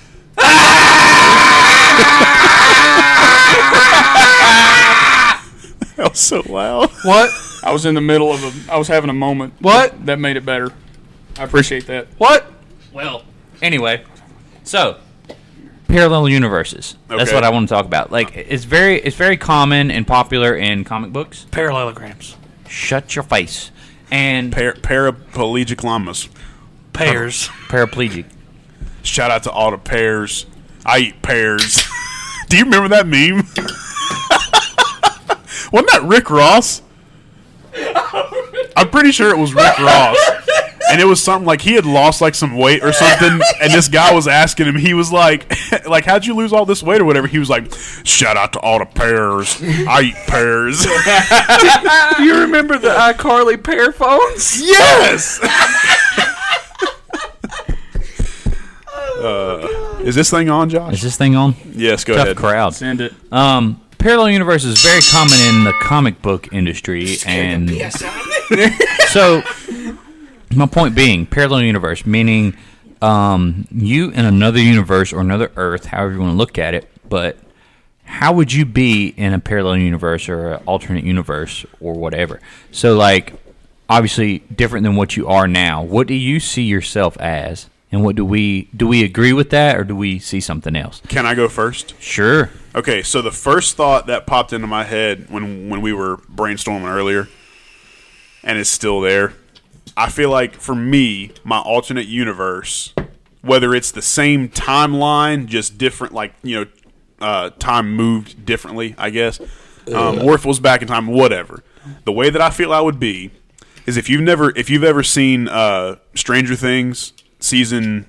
That was so loud. What? I was in the middle of a. I was having a moment. What? That, that made it better. I appreciate that. What? well, anyway. So, parallel universes. That's Okay. what I want to talk about. Like, it's very, it's very common and popular in comic books. Parallelograms. Shut your face. And Par- paraplegic llamas. Pairs. paraplegic. Shout out to all the pears. I eat pears. Do you remember that meme? Wasn't that Rick Ross? I'm pretty sure it was Rick Ross. And it was something like he had lost like some weight or something, and this guy was asking him. He was like, "Like, how'd you lose all this weight or whatever?" He was like, "Shout out to all the pears. I eat pears." You remember the iCarly pear phones? Yes. uh, is this thing on, Josh? Is this thing on? Yes, go Tough ahead. crowd. Send it. Um, parallel universe is very common in the comic book industry, and so my point being, parallel universe meaning um, you in another universe or another Earth, however you want to look at it. But how would you be in a parallel universe or an alternate universe or whatever? So, like, obviously different than what you are now. What do you see yourself as, and what do we do? We agree with that, or do we see something else? Can I go first? Sure. Okay, so the first thought that popped into my head when when we were brainstorming earlier, and it's still there, I feel like for me, my alternate universe, whether it's the same timeline, just different, like, you know, uh, time moved differently, I guess, um, or if it was back in time, whatever. The way that I feel I would be is if you've never, if you've ever seen uh, Stranger Things season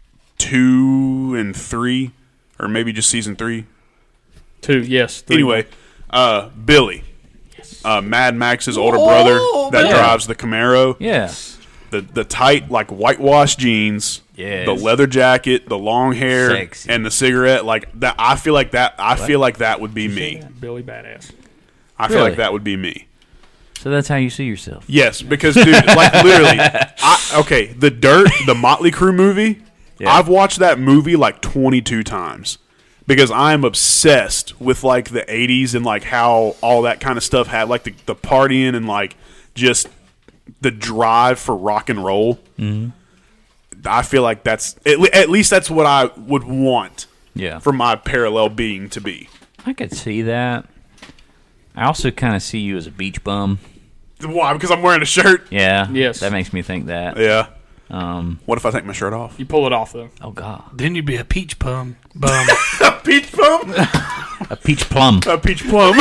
two and three, or maybe just season three. Two, yes. Three. Anyway, uh, Billy, uh, Mad Max's older brother that yeah. drives the Camaro. Yeah. The the tight, like, whitewashed jeans, Yes. the leather jacket, the long hair, Sexy. and the cigarette. Like that, I feel like that. I feel like that would be me. Billy Badass. I feel Really? like that would be me. So that's how you see yourself. Yes, because dude, like literally, I, okay, the Dirt, the Motley Crue movie. Yeah. I've watched that movie like twenty-two times because I'm obsessed with like the eighties and like how all that kind of stuff had like the, the partying and like just the drive for rock and roll. Mm-hmm. I feel like that's at, le- at least that's what I would want Yeah. for my parallel being to be. I could see that. I also kind of see you as a beach bum. Why? Because I'm wearing a shirt. Yeah. Yes. That makes me think that. Yeah. Um. What if I take my shirt off? You pull it off, though. Oh God. Then you'd be a peach bum. Bum. A peach plum. A peach plum. A peach plum.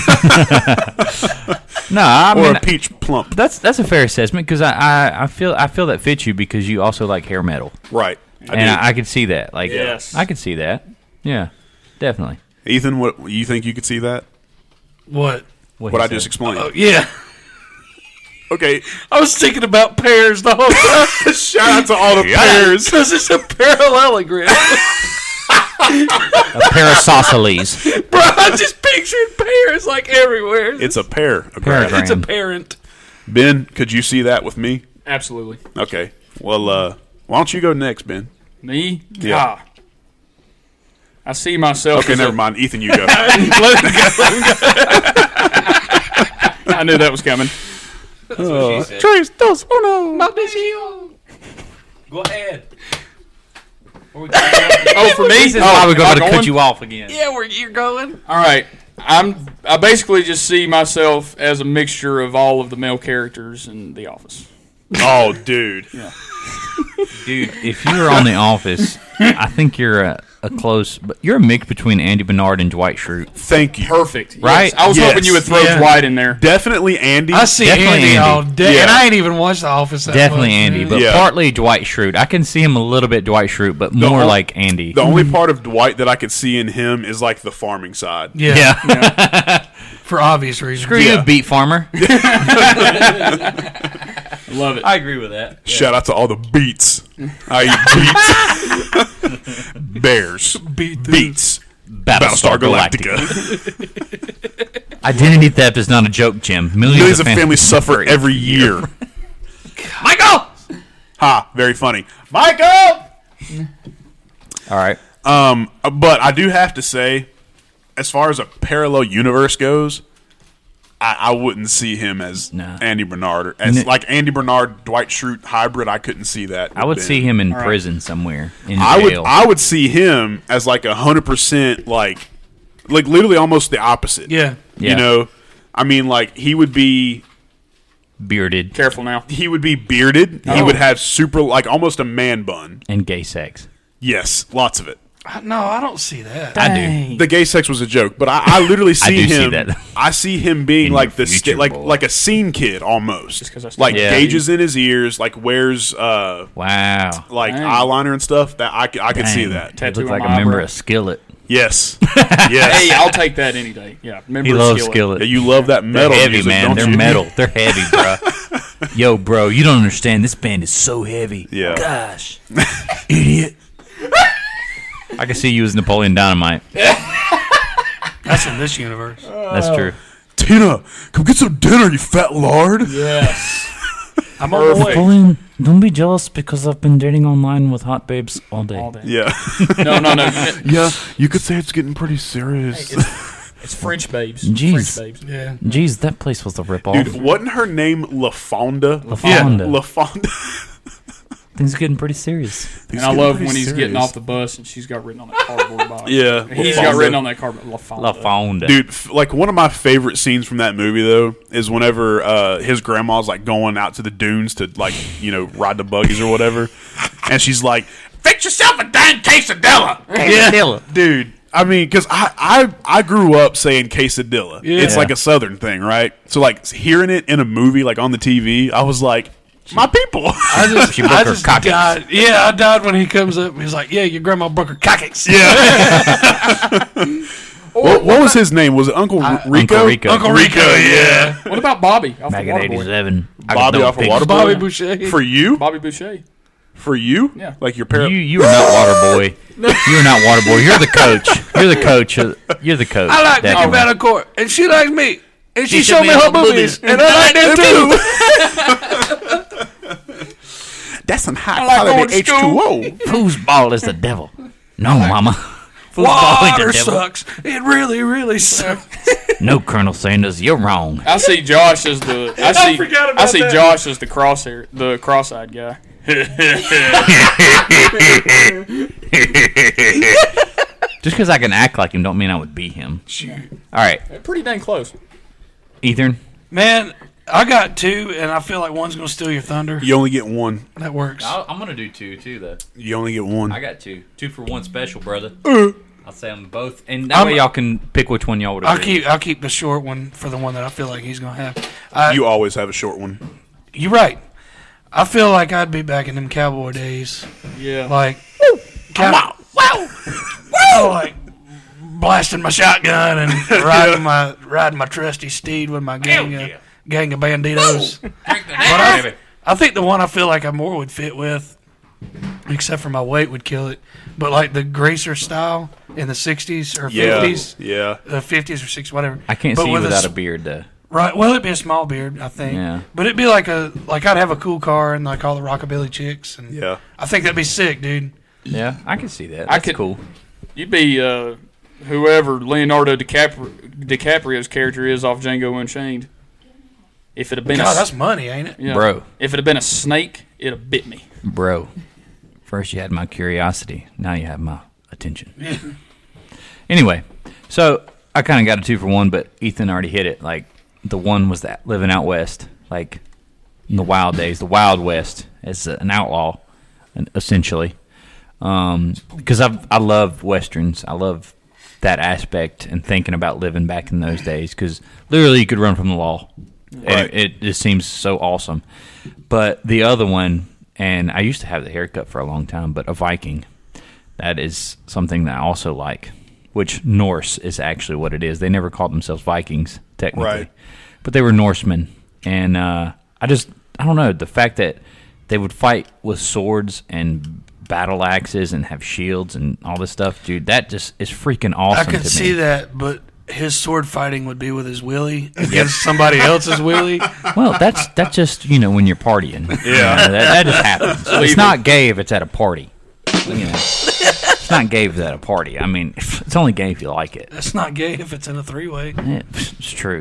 No, I or mean a peach plump. that's that's a fair assessment because I, I, I feel I feel that fits you because you also like hair metal, Right. I and do. I, I could see that. Like, Yes. I could see that. Yeah, definitely. Ethan, what you think you could see that? What? What he I said. just explained. Oh, yeah. Okay. I was thinking about pears the whole time. Shout out to all the pears. Because it's a parallelogram. A parasociles. Bro, I just pictured pears like everywhere. It's a pear. A Paragram. It's a parent. Ben, could you see that with me? Absolutely. Okay. Well, uh, why don't you go next, Ben? Me? Yeah. Ah. I see myself Okay, as never a- mind. Ethan, you go. I knew that was coming. Tres, dos, uno. Go ahead. Oh, for me? This is why we're Am I going to going? cut you off again. Yeah, where you're going? All right. I'm. I basically just see myself as a mixture of all of the male characters in The Office. Oh, dude. Dude, if you were on The Office, I think you're a, a close, but you're a mix between Andy Bernard and Dwight Schrute. Thank you. Perfect. Right? Yes. I was Yes. hoping you would throw Yeah. Dwight in there. Definitely Andy. I see Definitely Andy, Andy. all day, Yeah. and I ain't even watched The Office. That Definitely much, Andy, man. but Yeah. partly Dwight Schrute. I can see him a little bit Dwight Schrute, but more only- like Andy. The only part of Dwight that I could see in him is like the farming side. yeah, yeah. for obvious reasons. Screw Yeah. you, beat farmer. Love it. I agree with that. Shout out to all the beats. I eat beats. Bears. Beat the- Beats. Battlestar, Battlestar Galactica. Galactica. Identity theft is not a joke, Jim. Millions, Millions of fam- families suffer every year. Michael! Ha, very funny. Michael! All right. Um, but I do have to say, as far as a parallel universe goes, I, I wouldn't see him as Nah. Andy Bernard. Or as N- like Andy Bernard, Dwight Schrute hybrid, I couldn't see that. I would with see Ben. him in prison somewhere. In I would jail. I would see him as like a hundred percent like like literally almost the opposite. Yeah. Yeah. You know? I mean like he would be bearded Careful now. he would be bearded. He Oh. would have super like almost a man bun. and gay sex. Yes, lots of it. I, no, I don't see that. I do. The gay sex was a joke, but I, I literally see do see him. that. I see him being In like your the sti- future, like boy. like a scene kid almost. Just 'cause I still- Like Yeah. gauges in his ears, like wears uh Wow. like Dang. eyeliner and stuff. That I, c- I could see Dang. that. He Tattoo looked on like my a member eyebrow. of Skillet. Yes, yes. Hey, I'll take that any day. Yeah, remember He loves Skillet. Skillet. Yeah, you love that They're metal heavy, music, man. don't They're you? metal. They're heavy, bro. Yo, bro, you don't understand. This band is so heavy. Yeah. Gosh. Idiot. I can see you as Napoleon Dynamite. That's in this universe. That's true. Tina, come get some dinner, you fat lard. Yes. I'm on my way. Napoleon, don't be jealous because I've been dating online with hot babes all day. All day. Yeah, No, no, no. yeah. You could say it's getting pretty serious. It's, it's French babes. Jeez. French babes. Yeah. Jeez, that place was a ripoff. Dude, wasn't her name LaFonda? LaFonda. LaFonda. Things are getting pretty serious. And I love when he's getting off the bus and she's got written on that cardboard box. Yeah, He's LaFonda. got written on that cardboard. La Fonda. La Fonda. Dude, f- like one of my favorite scenes from that movie though is whenever uh, his grandma's like going out to the dunes to like you know ride the buggies or whatever, and she's like, Fix yourself a dang quesadilla. Yeah. "Dude." I mean, because I, I I grew up saying quesadilla. It's like a southern thing, right? So like hearing it in a movie, like on the T V, I was like, my people. I just, She broke I her just coccyx. died. Yeah, I died when he comes up. He's like, "Yeah, your grandma broke her coccyx." Yeah. what, what was his name? Was it Uncle R- Rico? Uncle Rico. Uncle Rico, yeah. What about Bobby off Back the at Waterboy? eighty-seven. I Bobby could off of throw Waterboy? pigs. Bobby Boucher. For you? Bobby Boucher. For you? Yeah. Like your parent? You you are not water boy. You are not water boy. You're the coach. You're the coach. of- You're the coach. I like Vicky definitely. Valcourt, and she likes me, and she, She showed showed me me her her movies, boobies. and I like them too. That's some high like going quality to H two O. Foosball is the devil. No, mama. Foosball ain't Water the devil. sucks. It really, really sucks. No, Colonel Sanders, you're wrong. I see Josh as the. I see. forgot I, about see that. Josh as the crosshair, the cross-eyed guy. Just because I can act like him don't mean I would be him. All right, Pretty dang close. Ethan. Man, I got two, and I feel like one's gonna steal your thunder. You only get one. That works. I'm gonna do two too, though. You only get one. got two, two for one special, brother. I'll say them both, and that I'm- way y'all can pick which one y'all would. I'll agree. keep I'll keep the short one for the one that I feel like he's gonna have. I, You always have a short one. You're right. I feel like I'd be back in them cowboy days, Yeah. like wow, wow, wow, like blasting my shotgun and riding my riding my trusty steed with my gang of, gang of banditos. But I, I think the one I feel like I more would fit with, except for my weight would kill it, but like the Gracer style in the sixties or Yeah. fifties, Yeah. the fifties or sixties, whatever. I can't But see you with without s- a beard, though. Right. Well, it'd be a small beard, I think. Yeah. But it'd be like a like I'd have a cool car and like all the rockabilly chicks, and Yeah. I think that'd be sick, dude. Yeah, I can see that. I That's could- cool. You'd be uh, whoever Leonardo DiCaprio, DiCaprio's character is off Django Unchained. If it had been God, a, that's money, ain't it? yeah. Bro. If it had been a snake, it'd have bit me. Bro, first you had my curiosity. Now you have my attention. Anyway, so I kind of got a two for one, but Ethan already hit it. Like, the one was that living out west, like in the wild days, the Wild West, as an outlaw, and essentially. Um, because I I love westerns. I love that aspect and thinking about living back in those days. Because literally, you could run from the law. Right. And it, it just seems so awesome. But the other one, and I used to have the haircut for a long time, but a Viking, that is something that I also like, which Norse is actually what it is. They never called themselves Vikings, technically. Right. But they were Norsemen. And uh, I just, I don't know, the fact that they would fight with swords and battle axes and have shields and all this stuff, dude, that just is freaking awesome I could to see me. that, but his sword fighting would be with his willy against somebody else's willy. Well, that's that's just, you know, when you're partying. Yeah. that, that just happens. It's not gay if it's at a party. You know, it's not gay if it's at a party. I mean, it's only gay if you like it. That's not gay if it's in a three way. Yeah, it's true.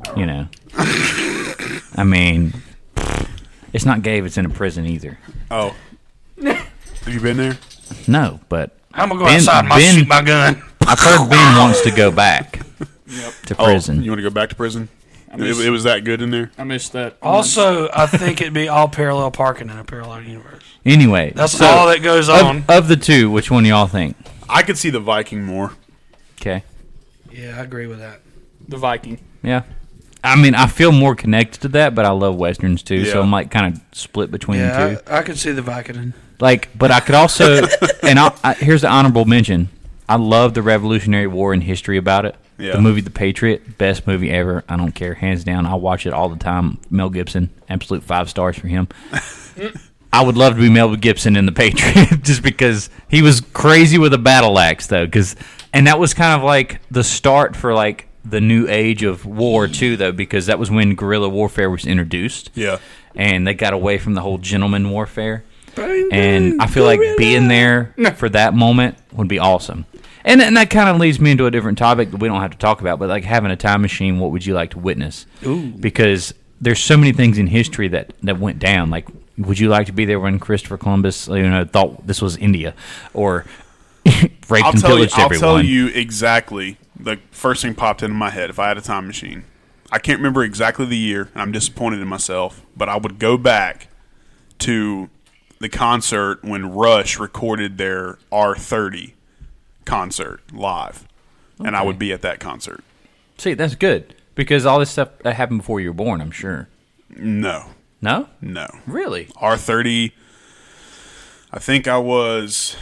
You know. I mean, it's not gay if it's in a prison either. Oh. Have you been there? No, but I'm gonna go Ben- outside and Ben- shoot my gun. I've heard Ben wants to go back to Oh, prison. you want to go back to prison? It, miss- it was that good in there? I missed that. Also, I think it'd be all parallel parking in a parallel universe. Anyway, That's so all that goes on. of, of the two, which one y'all think? I could see the Viking more. Okay. Yeah, I agree with that. The Viking. Yeah. I mean, I feel more connected to that, but I love westerns too, Yeah. so I'm like kind of split between the Yeah, two. I, I could see the Viking. Like, but I could also, and I, I, here's the honorable mention. I love the Revolutionary War and history about it. Yeah. The movie The Patriot, best movie ever. I don't care, hands down. I watch it all the time. Mel Gibson, absolute five stars for him. I would love to be Mel Gibson in The Patriot just because he was crazy with a battle axe, though. Cause, and that was kind of like the start for like the new age of war, too, though, because that was when guerrilla warfare was introduced. Yeah. And they got away from the whole gentleman warfare. And I feel like being there for that moment would be awesome. And, and that kind of leads me into a different topic that we don't have to talk about, but like having a time machine, what would you like to witness? Ooh. Because there's so many things in history that, that went down. Like, would you like to be there when Christopher Columbus, you know, thought this was India, or raped I'll and tell you. pillaged I'll everyone? tell you exactly. The first thing popped into my head. If I had a time machine, I can't remember exactly the year, and I'm disappointed in myself. But I would go back to the concert when Rush recorded their R thirty concert live, and I Okay. would be at that concert. See, that's good because all this stuff that happened before you were born, I'm sure. No, No, no. really? R thirty. I think I was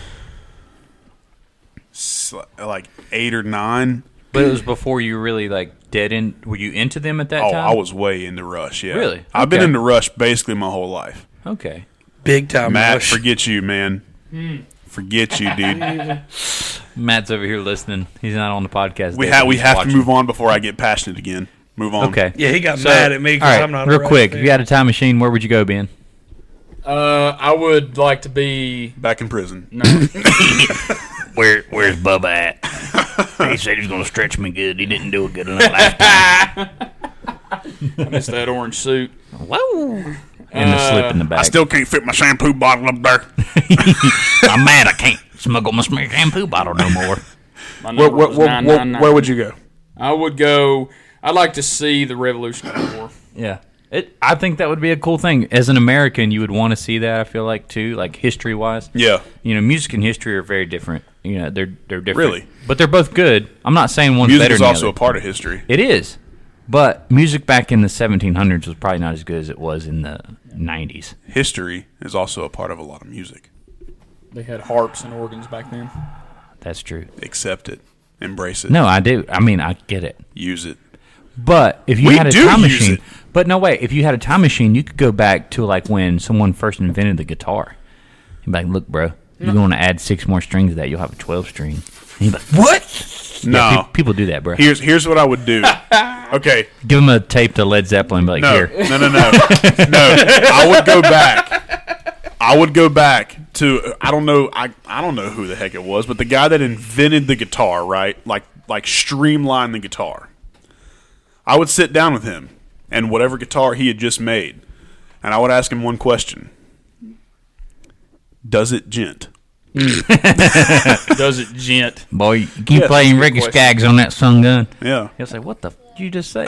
s- like eight or nine. But it was before you were really like dead in. Were you into them at that Oh, time? I was way into Rush. Yeah, Really? I've been Okay. into Rush basically my whole life. Okay. Big time Matt, rush. forget you, man. Forget you, dude. Matt's over here listening. He's not on the podcast. We today, have but we he's have watching. to move on before I get passionate again. Move on. Okay. Yeah, he got So, mad at me all because right, I'm not. a real Rush quick. fan. If you had a time machine, where would you go, Ben? Uh, I would like to be. Back in prison. No, Where Where's Bubba at? He said he was going to stretch me good. He didn't do it good enough last time. I missed that orange suit. Whoa. And the slip in the back. I still can't fit my shampoo bottle up there. I'm mad I can't smuggle my shampoo bottle no more. My Where, number where, was where, nine where, nine nine. where would you go? I would go. I'd like to see the Revolutionary War. Yeah. It, I think that would be a cool thing. As an American, you would want to see that, I feel like, too, like history-wise. Yeah. You know, music and history are very different. You know, they're they're different. Really? But they're both good. I'm not saying one's Music better is than the also other. a part of history. It is. But music back in the seventeen hundreds was probably not as good as it was in the nineties. History is also a part of a lot of music. They had harps and organs back then. That's true. Accept it. Embrace it. No, I do. I mean, I get it. Use it. But if you We had a do time use machine, it. but no way, if you had a time machine, you could go back to like when someone first invented the guitar. You'd be like, "Look, bro, you're going to add six more strings to that. You'll have a twelve string." And you'd be like, "What?" No. Yeah, pe- people do that, bro. Here's here's what I would do. Okay. Give them a tape to Led Zeppelin and be like, No. "Here." No, no, no. No. I would go back. I would go back to I don't know I, I don't know who the heck it was, but the guy that invented the guitar, right? Like like streamlined the guitar. I would sit down with him and whatever guitar he had just made, and I would ask him one question. Does it gent? Does it gent? Boy, you keep Yeah, playing that's a Ricky good Skaggs on that sun gun. Yeah. He'll say, "What the f did you just say?"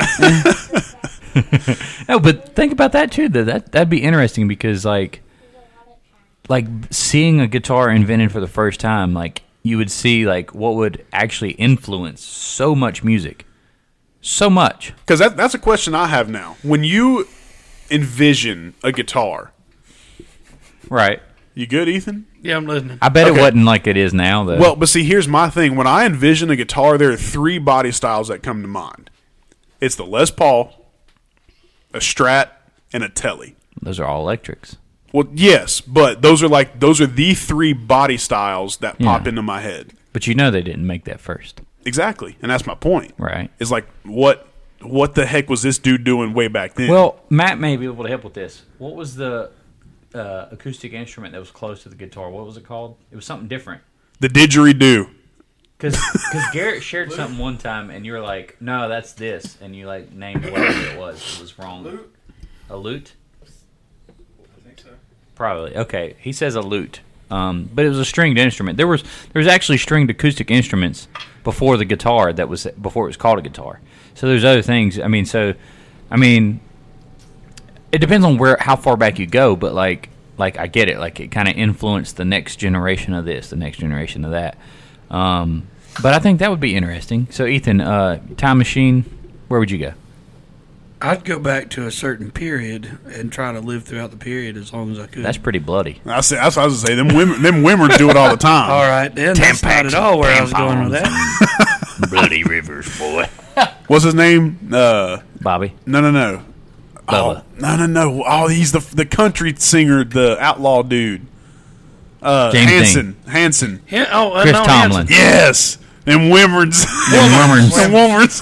No, but think about that too. Though that that'd be interesting because like, like seeing a guitar invented for the first time, like you would see like what would actually influence so much music, so much. Because that, that's a question I have now. When you envision a guitar, Right. you good, Ethan? Yeah, I'm listening. I bet Okay. it wasn't like it is now. Though. Well, but see, here's my thing. When I envision a guitar, there are three body styles that come to mind. It's the Les Paul, a Strat, and a Tele. those are all electrics. Well, yes, but those are like those are the three body styles that pop Yeah. into my head. But you know they didn't make that first, Exactly, and that's my point. right? It's like what what the heck was this dude doing way back then? Well, Matt may be able to help with this. What was the uh, acoustic instrument that was close to the guitar? What was it called? It was something different. the didgeridoo. Because Garrett shared something one time, and you were like, "No, that's this," and you like named whatever it was. It was wrong. Lute. A lute. I think so. Probably. Okay. He says a lute, um, but it was a stringed instrument. There was there was actually stringed acoustic instruments before the guitar. That was before it was called a guitar. So there's other things. I mean, so I mean, it depends on where how far back you go, but like like I get it. Like it kind of influenced the next generation of this, the next generation of that. Um, but I think that would be interesting. So, Ethan, uh, time machine, where would you go? I'd go back to a certain period and try to live throughout the period as long as I could. That's pretty bloody. I say, that's what I was going to say. Them women, them women do it all the time. All right, then. That's not at all where I was going with that. Bloody rivers, boy. What's his name? Uh, Bobby? No, no, no. Bubba. Oh, no, no, no. Oh, he's the the country singer, the outlaw dude. Uh, James Hanson. Dean. Hanson. Yeah, oh, uh, Chris no, Tomlin. Hanson. Yes. Them Wimmerns. Them Wimmerns. Them Wimmerns.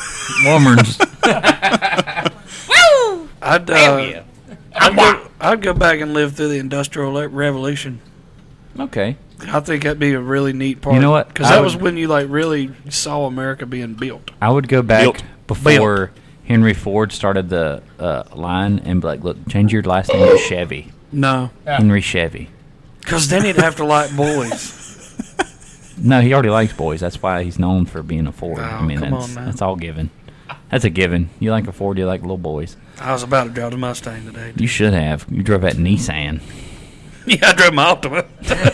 Womers. I'd, uh, I'd, go, I'd go back and live through the Industrial Revolution. Okay. I think that'd be a really neat part. You know what? Because I that would- was when you like really saw America being built. I would go back Built. before Henry Ford started the uh, line and be like, look, change your last name to Chevy. No, Henry Chevy. because then he'd have to like boys. No, he already likes boys. That's why he's known for being a Ford. Oh, I mean, come that's, on now. that's all given. That's a given. You like a Ford, you like little boys. I was about to drive the Mustang today. You should have. You drove that Nissan. Yeah, I drove my Optima.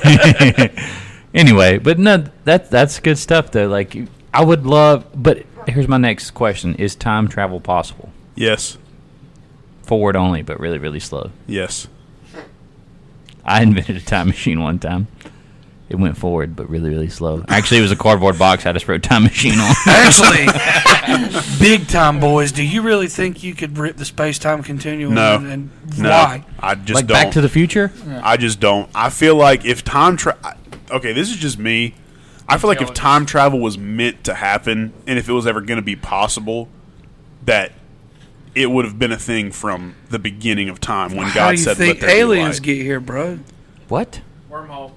Anyway, but no, that that's good stuff though. Like, I would love. But here's my next question: is time travel possible? Yes. Forward only, but really, really slow. Yes. I invented a time machine one time. It went forward, but really, really slow. Actually, it was a cardboard box. I just wrote time machine on. Actually, big time boys, do you really think you could rip the space time continuum? No. And, and No. why? I just Like don't. Back to the Future. I just don't. I feel like if time tra- okay, this is just me. I feel like if time travel was meant to happen, and if it was ever going to be possible, that it would have been a thing from the beginning of time when How God do you said, think "Let there be aliens light." get here, bro? What? Wormhole.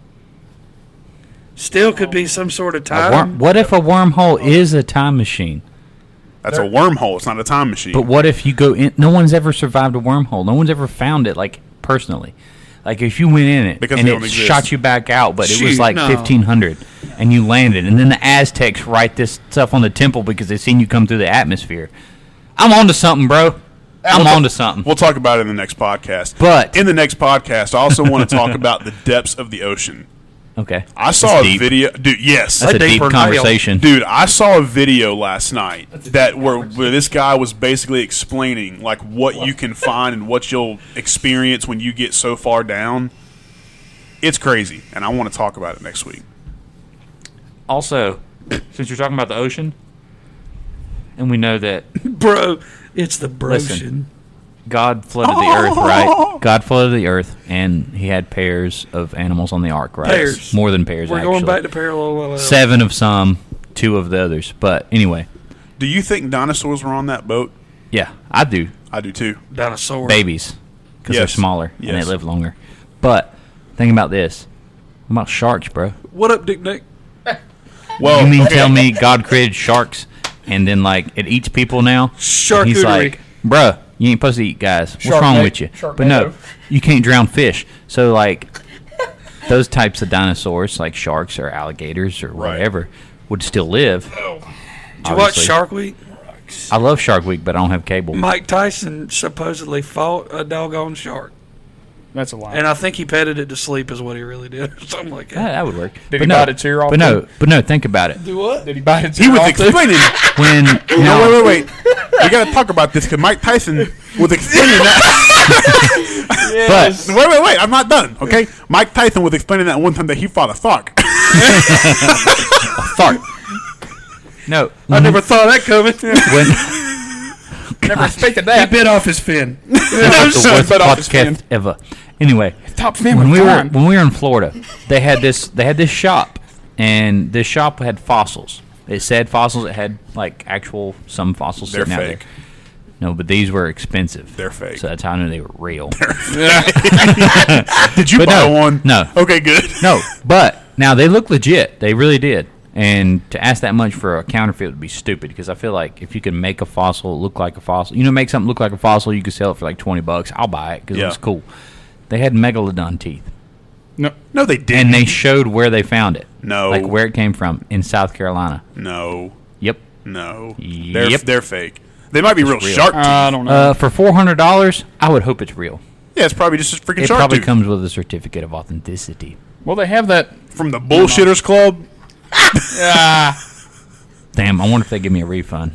Still could be some sort of A time. worm, what if a wormhole is a time machine? That's a wormhole. It's not a time machine. But what if you go in? No one's ever survived a wormhole. No one's ever found it, like, personally. Like, if you went in it Because and they it don't exist. shot you back out, but it was Shoot, like no. fifteen hundred, and you landed, and then the Aztecs write this stuff on the temple because they seen you come through the atmosphere. I'm on to something, bro. I'm on to something. We'll talk about it in the next podcast. But- in the next podcast, I also want to talk about the depths of the ocean. Okay. I saw That's a deep. video, dude. Yes, That's a deep deeper conversation. Dude, I saw a video last night that where, where this guy was basically explaining like what you can find and what you'll experience when you get so far down. It's crazy, and I want to talk about it next week. Also, since you're talking about the ocean, and we know that Bro, it's the brocean. Listen. God flooded the earth, right? God flooded the earth, and he had pairs of animals on the ark, right? Pairs. More than pairs, We're actually. going back to parallel. Seven of some, two of the others. But anyway, Do you think dinosaurs were on that boat? yeah, I do. I do too. Dinosaur. Babies, because they're Yes. smaller and Yes. they live longer. But think about this. What about sharks, bro? What up, Dick Nick? Well, You mean okay. tell me God created sharks, and then, like, it eats people now? And he's Charcuterie. like, bruh, you ain't supposed to eat guys. What's Sharknado- wrong with you? But no, Sharknado. you can't drown fish. So, like, those types of dinosaurs, like sharks or alligators or Right. whatever, would still live. Did you watch obviously. Shark Week? I love Shark Week, but I don't have cable. Mike Tyson supposedly fought a doggone shark. That's a lie. And I think he petted it to sleep is what he really did, or something like Yeah, that. that would work. Did but he no, bite its ear off But no, too? but no, think about it. Do what? Did he bite its He ear was off too? explaining. When No, now, wait, wait, wait. We got to talk about this because Mike Tyson was explaining that. but Wait, wait, wait. I'm not done. Okay, Mike Tyson was explaining that one time that he fought a shark. fart. No, I never thought that coming. when Never expected He that. bit off his fin. the worst Bit off his podcast fin. ever. Anyway, Top fin when was we were fine. when we were in Florida, they had this they had this shop, and this shop had fossils. It said fossils. It had like actual some fossils They're sitting out fake. there. No, but these were expensive. They're fake. So that's how I knew they were real. Did you But buy no, one? no. Okay, good. No, but now they look legit. They really did. And to ask that much for a counterfeit would be stupid because I feel like if you can make a fossil look like a fossil, you know, make something look like a fossil, you could sell it for like twenty bucks. I'll buy it because Yeah. it looks cool. They had megalodon teeth. No, No, they didn't. And they showed where they found it. No. Like where it came from in South Carolina. No. Yep. No. They're, Yep. they're fake. They might be real, real. shark teeth. I don't know. Uh, for four hundred dollars, I would hope it's real. yeah, it's probably just a freaking It shark probably tooth. comes with a certificate of authenticity. well, they have that. From the Bullshitters Club. Ah, Damn, I wonder if they give me a refund.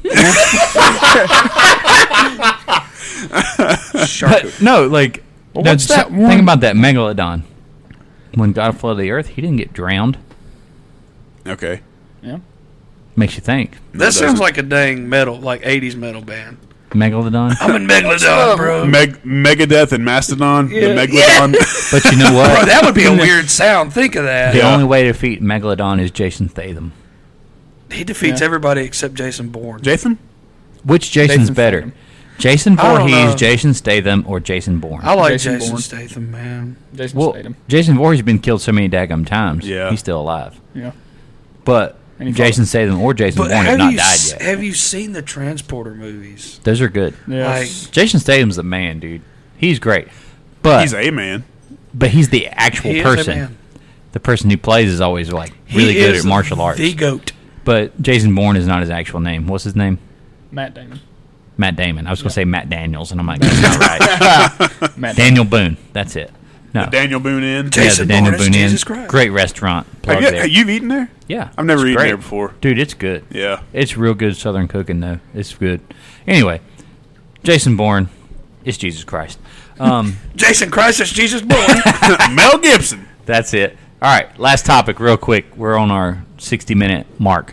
But, no, like, Well, no, what's that think one- about that megalodon. When God flooded the earth, he didn't get drowned. Okay. yeah. Makes you think. That sounds doesn't. like a dang metal, like eighties metal band. Megalodon. I'm in Megalodon, bro. Meg- Megadeth and Mastodon. Yeah. The Megalodon. But you know what? Bro, that would be a weird sound. Think of that. The only way to defeat Megalodon is Jason Statham. He defeats Yeah. everybody except Jason Bourne. Jason? Which Jason's Jason better? Statham. Jason I don't Voorhees, know. Jason Statham, or Jason Bourne? I like Jason Jason, Bourne. Statham, man. Jason well, Statham. Jason Voorhees has been killed so many daggum times. Yeah. He's still alive. Yeah. But And he Jason fought- Statham or Jason But Bourne have have not you died s- yet. have you seen the Transporter movies? Those are good. Yes. Jason Statham's the man, dude. He's great. But He's a man. but he's the actual He is a person. man. The person who plays is always like He really good is at martial arts. The goat. But Jason Bourne is not his actual name. What's his name? Matt Damon. Matt Damon. I was going to say Matt Daniels, and I'm like, that's not right. Matt Daniel Boone. That's it. No. Daniel Boone Inn. yeah, Jason the Daniel Bourne is Boone Inn. Jesus Christ. Great restaurant. Plug Have you, there. have you've eaten there? Yeah. I've never it's eaten great. there before. Dude, it's good. Yeah. It's real good Southern cooking, though. It's good. Anyway, Jason Bourne is Jesus Christ. Um, Jason Christ is Jesus Bourne. Mel Gibson. that's it. All right, last topic, real quick. We're on our sixty minute mark.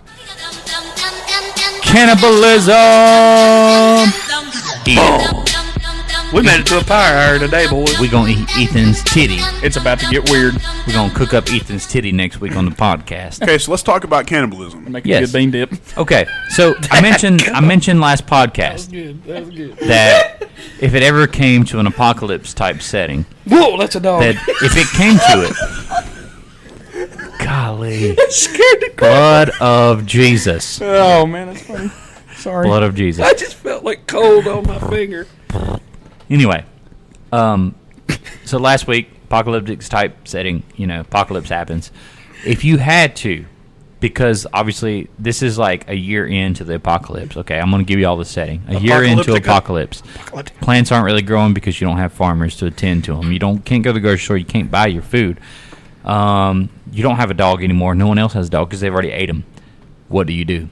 Cannibalism. Eat. We made it to a power hour today, boys. We're going to eat Ethan's titty. It's about to get weird. We're going to cook up Ethan's titty next week on the podcast. Okay, so let's talk about cannibalism. Make Yes. a good bean dip. Okay, so I mentioned I mentioned last podcast Good. That was good. that if it ever came to an apocalypse type setting, Whoa, that's a dog. that if it came to it, golly, scared the crap. blood of Jesus, Oh man, that's funny. Sorry. blood of Jesus. I just felt like cold on my finger. Anyway, um, so last week, apocalyptic type setting, you know, apocalypse happens. If you had to, because obviously this is like a year into the apocalypse. Okay, I'm going to give you all the setting. A year into Apocalyptic- apocalypse. Plants aren't really growing because you don't have farmers to attend to them. You don't can't go to the grocery store. You can't buy your food. Um, you don't have a dog anymore. No one else has a dog because they've already ate them. What do you do?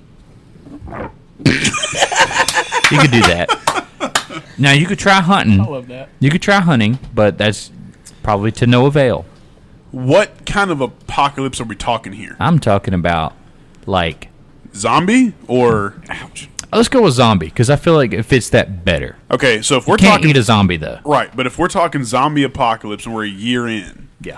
You could do that. Now you could try hunting. I love that. You could try hunting, but that's probably to no avail. What kind of apocalypse are we talking here? I'm talking about like Zombie or ouch? let's go with zombie because I feel like it fits that better. Okay, so if we're You can't talking eat a zombie though. right, but if we're talking zombie apocalypse and we're a year in, Yeah.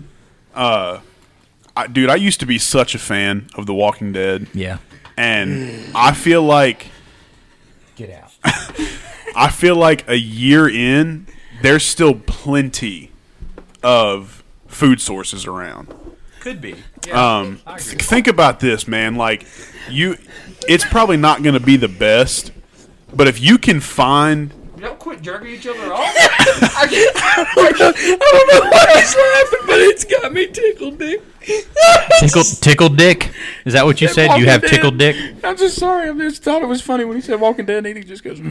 I, dude, I used to be such a fan of The Walking Dead, Yeah. and I feel like Get out. I feel like a year in, there's still plenty of food sources around. Could be. Um, th- think about this, man. Like, you, it's probably not going to be the best, but if you can find, Y'all quit jerking each other off. I don't know why he's laughing, but it's got me tickled, Dick. Tickle, tickled dick. Is that what you said? You have tickled dick. I'm just sorry. I just thought it was funny when he said Walking Dead, and he just goes.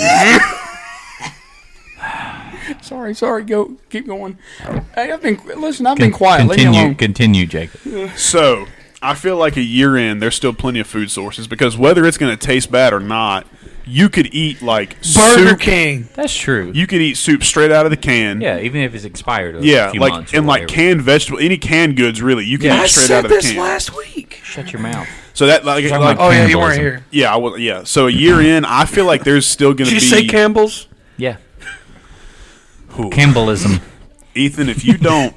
sorry, sorry. Go, keep going. Hey, I've been listen. I've been quiet. Leave me Continue. alone. Continue, Jacob. so I feel like a year in, there's still plenty of food sources because whether it's going to taste bad or not, you could eat like Burger soup. King. That's true. You could eat soup straight out of the can. Yeah, even if it's expired. A Yeah, few like months or and like whatever. canned vegetable, any canned goods really, you can Yeah. eat I straight said out of the this can. last week. Shut your mouth. So that like, Talking like about Oh yeah, you weren't cannibalism. here. yeah, I will, yeah. So a year in, I feel like there's still going to Did be you say Campbell's? Yeah. Cannibalism. Ethan. If you don't,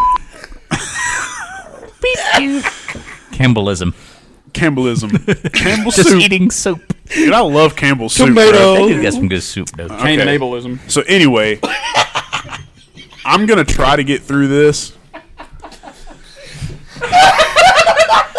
Cannibalism. Campbellism, Campbell Just soup. eating soup. Dude, I love Campbell soup. Tomato. bro. They do got some good soup though. Cain Okay. ableism. So anyway, I'm gonna try to get through this.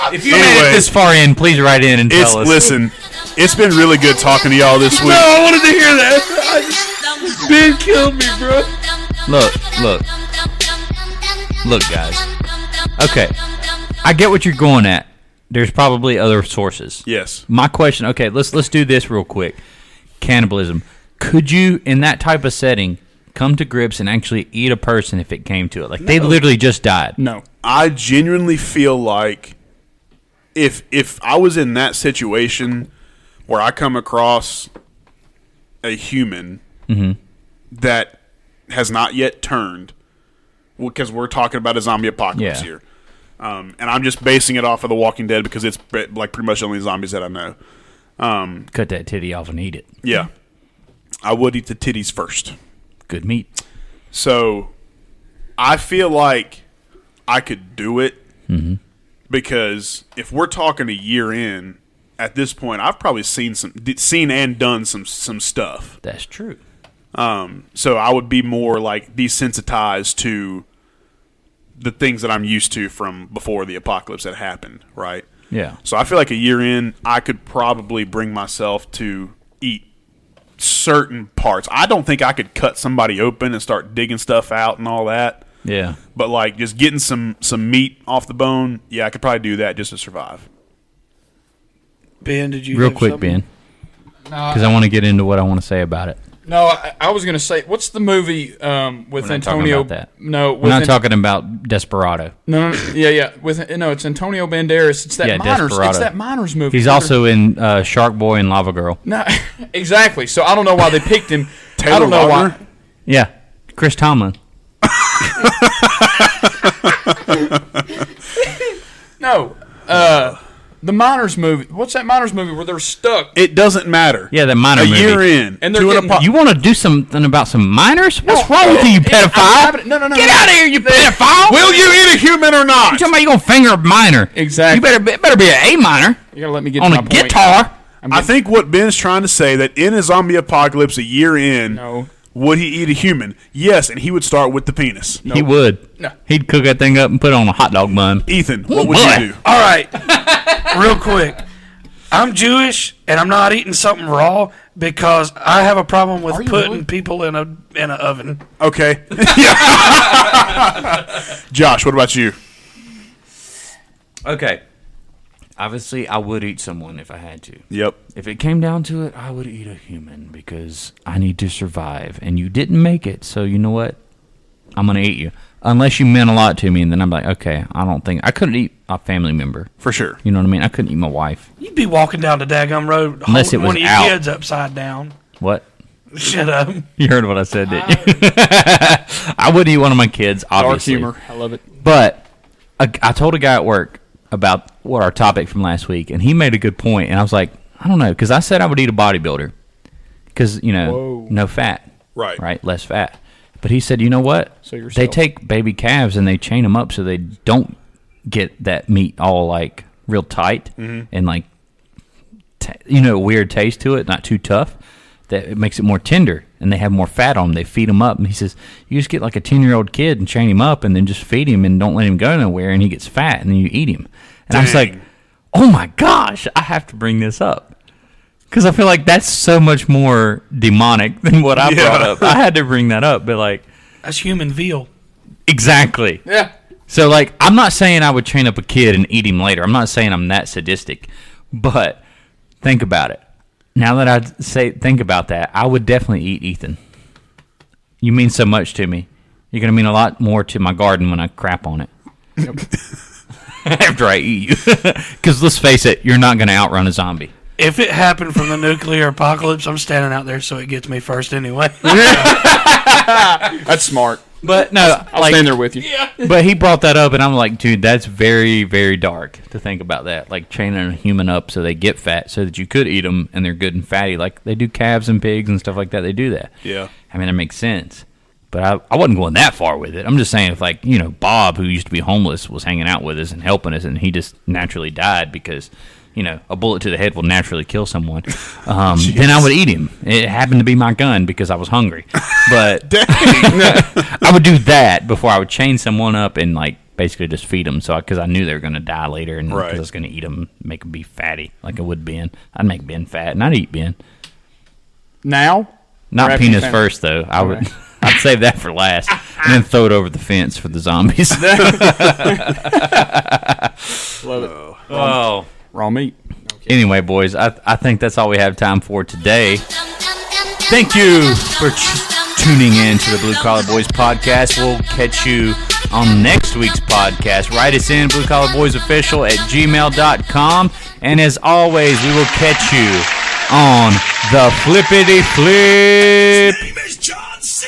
If you Anyway. made it this far in, please write in and It's tell us. listen. It's been really good talking to y'all this week. No, I wanted to hear that. Ben killed me, bro. Look, look, look, guys. Okay, I get what you're going at. There's probably other sources. Yes. My question. Okay, let's let's do this real quick. Cannibalism. Could you, in that type of setting, come to grips and actually eat a person if it came to it? Like they literally just died. No. I genuinely feel like if if I was in that situation where I come across a human that has not yet turned, because we're talking about a zombie apocalypse Yeah. here, um, and I'm just basing it off of The Walking Dead because it's like pretty much the only zombies that I know. Um, Cut that titty off and eat it. yeah, I would eat the titties first. Good meat. So I feel like I could do it Mm-hmm. because if we're talking a year in, at this point, I've probably seen some, seen and done some some stuff. That's true. Um, so I would be more like desensitized to the things that I'm used to from before the apocalypse had happened, right? Yeah. So I feel like a year in, I could probably bring myself to eat certain parts. I don't think I could cut somebody open and start digging stuff out and all that. Yeah. But like just getting some some meat off the bone, yeah, I could probably do that just to survive. Ben, did you Real have quick, something? Ben, No, because I want to get into what I want to say about it. no I, I was going to say, what's the movie um, with We're not talking Antonio? about that. No, with We're not An- talking about Desperado. No, no, no, yeah, yeah. With no, it's Antonio Banderas. It's that Yeah, miners. Desperado. It's that miners movie. He's Where also in uh, Shark Boy and Lava Girl. no, exactly. So I don't know why they picked him. I Taylor don't know Lautner? why. Yeah, Chris Tomlin. No, uh, the miners movie. What's that miners movie where they're stuck? It doesn't matter. Yeah, that miner a movie. year in, And they're to an getting- apo- You want to do something about some miners? What's No, wrong with you, you it- I'm pedophile? having- no, no, no, Get no. out of here, you pedophile! Will you eat a human or not? You talking about you gonna finger a miner? Exactly. You better be, it better be an A minor You gotta let me get on to a my point. guitar. I'm I getting- think what Ben's trying to say that in a zombie apocalypse a year in, No. would he eat a human? Yes, and he would start with the penis. He would. No. He'd cook that thing up and put it on a hot dog bun. Ethan, what would boy. you do? All right, real quick. I'm Jewish, and I'm not eating something raw because I have a problem with Are you putting really? people in a in an oven. Okay. Josh, what about you? Okay. Obviously, I would eat someone if I had to. Yep. If it came down to it, I would eat a human because I need to survive. And you didn't make it, so you know what? I'm going to eat you. Unless you meant a lot to me, and then I'm like, okay, I don't think... I couldn't eat a family member. For sure. You know what I mean? I couldn't eat my wife. You'd be walking down the daggum road Unless holding it was one of your out. kids upside down. What? Shut up. You heard what I said, didn't you? I wouldn't eat one of my kids, Dark obviously. humor. I love it. But I, I told a guy at work about what our topic from last week, and he made a good point, and I was like, I don't know, because I said I would eat a bodybuilder because, you know, Whoa. no fat. Right. Right? Less fat. But he said, you know what? So yourself. They take baby calves and they chain them up so they don't get that meat all, like, real tight and, like, t- you know, weird taste to it, not too tough. That it makes it more tender, and they have more fat on them. They feed them up, and he says, you just get like a ten-year-old kid and chain him up and then just feed him and don't let him go nowhere, and he gets fat, and then you eat him. And I was like, Dang. oh, my gosh, I have to bring this up. Because I feel like that's so much more demonic than what I Yeah. brought up. I had to bring that up, but, like, That's human veal. exactly. Yeah. So, like, I'm not saying I would train up a kid and eat him later. I'm not saying I'm that sadistic. But think about it. Now that I say think about that, I would definitely eat Ethan. You mean so much to me. You're going to mean a lot more to my garden when I crap on it. After I eat you. Because let's face it, you're not going to outrun a zombie. If it happened from the nuclear apocalypse, I'm standing out there so it gets me first anyway. That's smart. But no, I'll like, stand there with you. but he brought that up, and I'm like, dude, that's very, very dark to think about that. Like training a human up so they get fat, so that you could eat them and they're good and fatty. Like they do calves and pigs and stuff like that. They do that. Yeah. I mean, it makes sense. But I, I wasn't going that far with it. I'm just saying, if like you know, Bob, who used to be homeless, was hanging out with us and helping us, and he just naturally died because. You know, a bullet to the head will naturally kill someone. Um, then I would eat him. It happened to be my gun because I was hungry. But I would do that before I would chain someone up and like basically just feed them. So because I, I knew they were going to die later, and because Right. I was going to eat them, make them be fatty like I would Ben. I'd make Ben fat, and I'd eat Ben. Now? Or Not after you penis found- first though. I would. Okay. I'd save that for last, and then throw it over the fence for the zombies. Love it. Oh. Raw meat. Anyway, boys, I I think that's all we have time for today. Thank you for ch- tuning in to the Blue Collar Boys podcast. We'll catch you on next week's podcast. Write us in, Blue Collar Boys Official at gmail dot com. And as always, we will catch you on the Flippity Flip. His name is John C.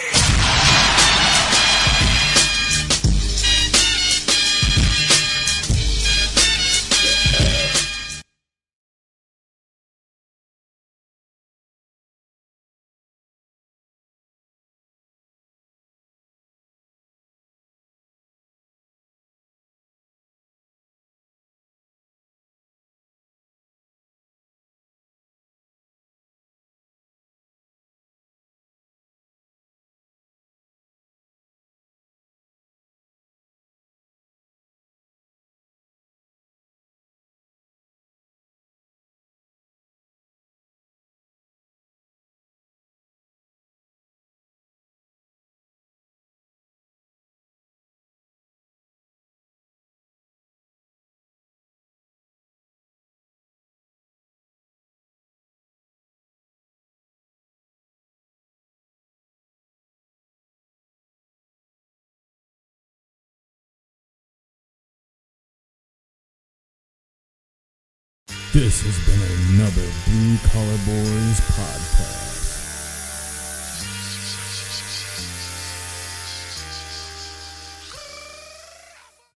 This has been another Blue Collar Boys podcast.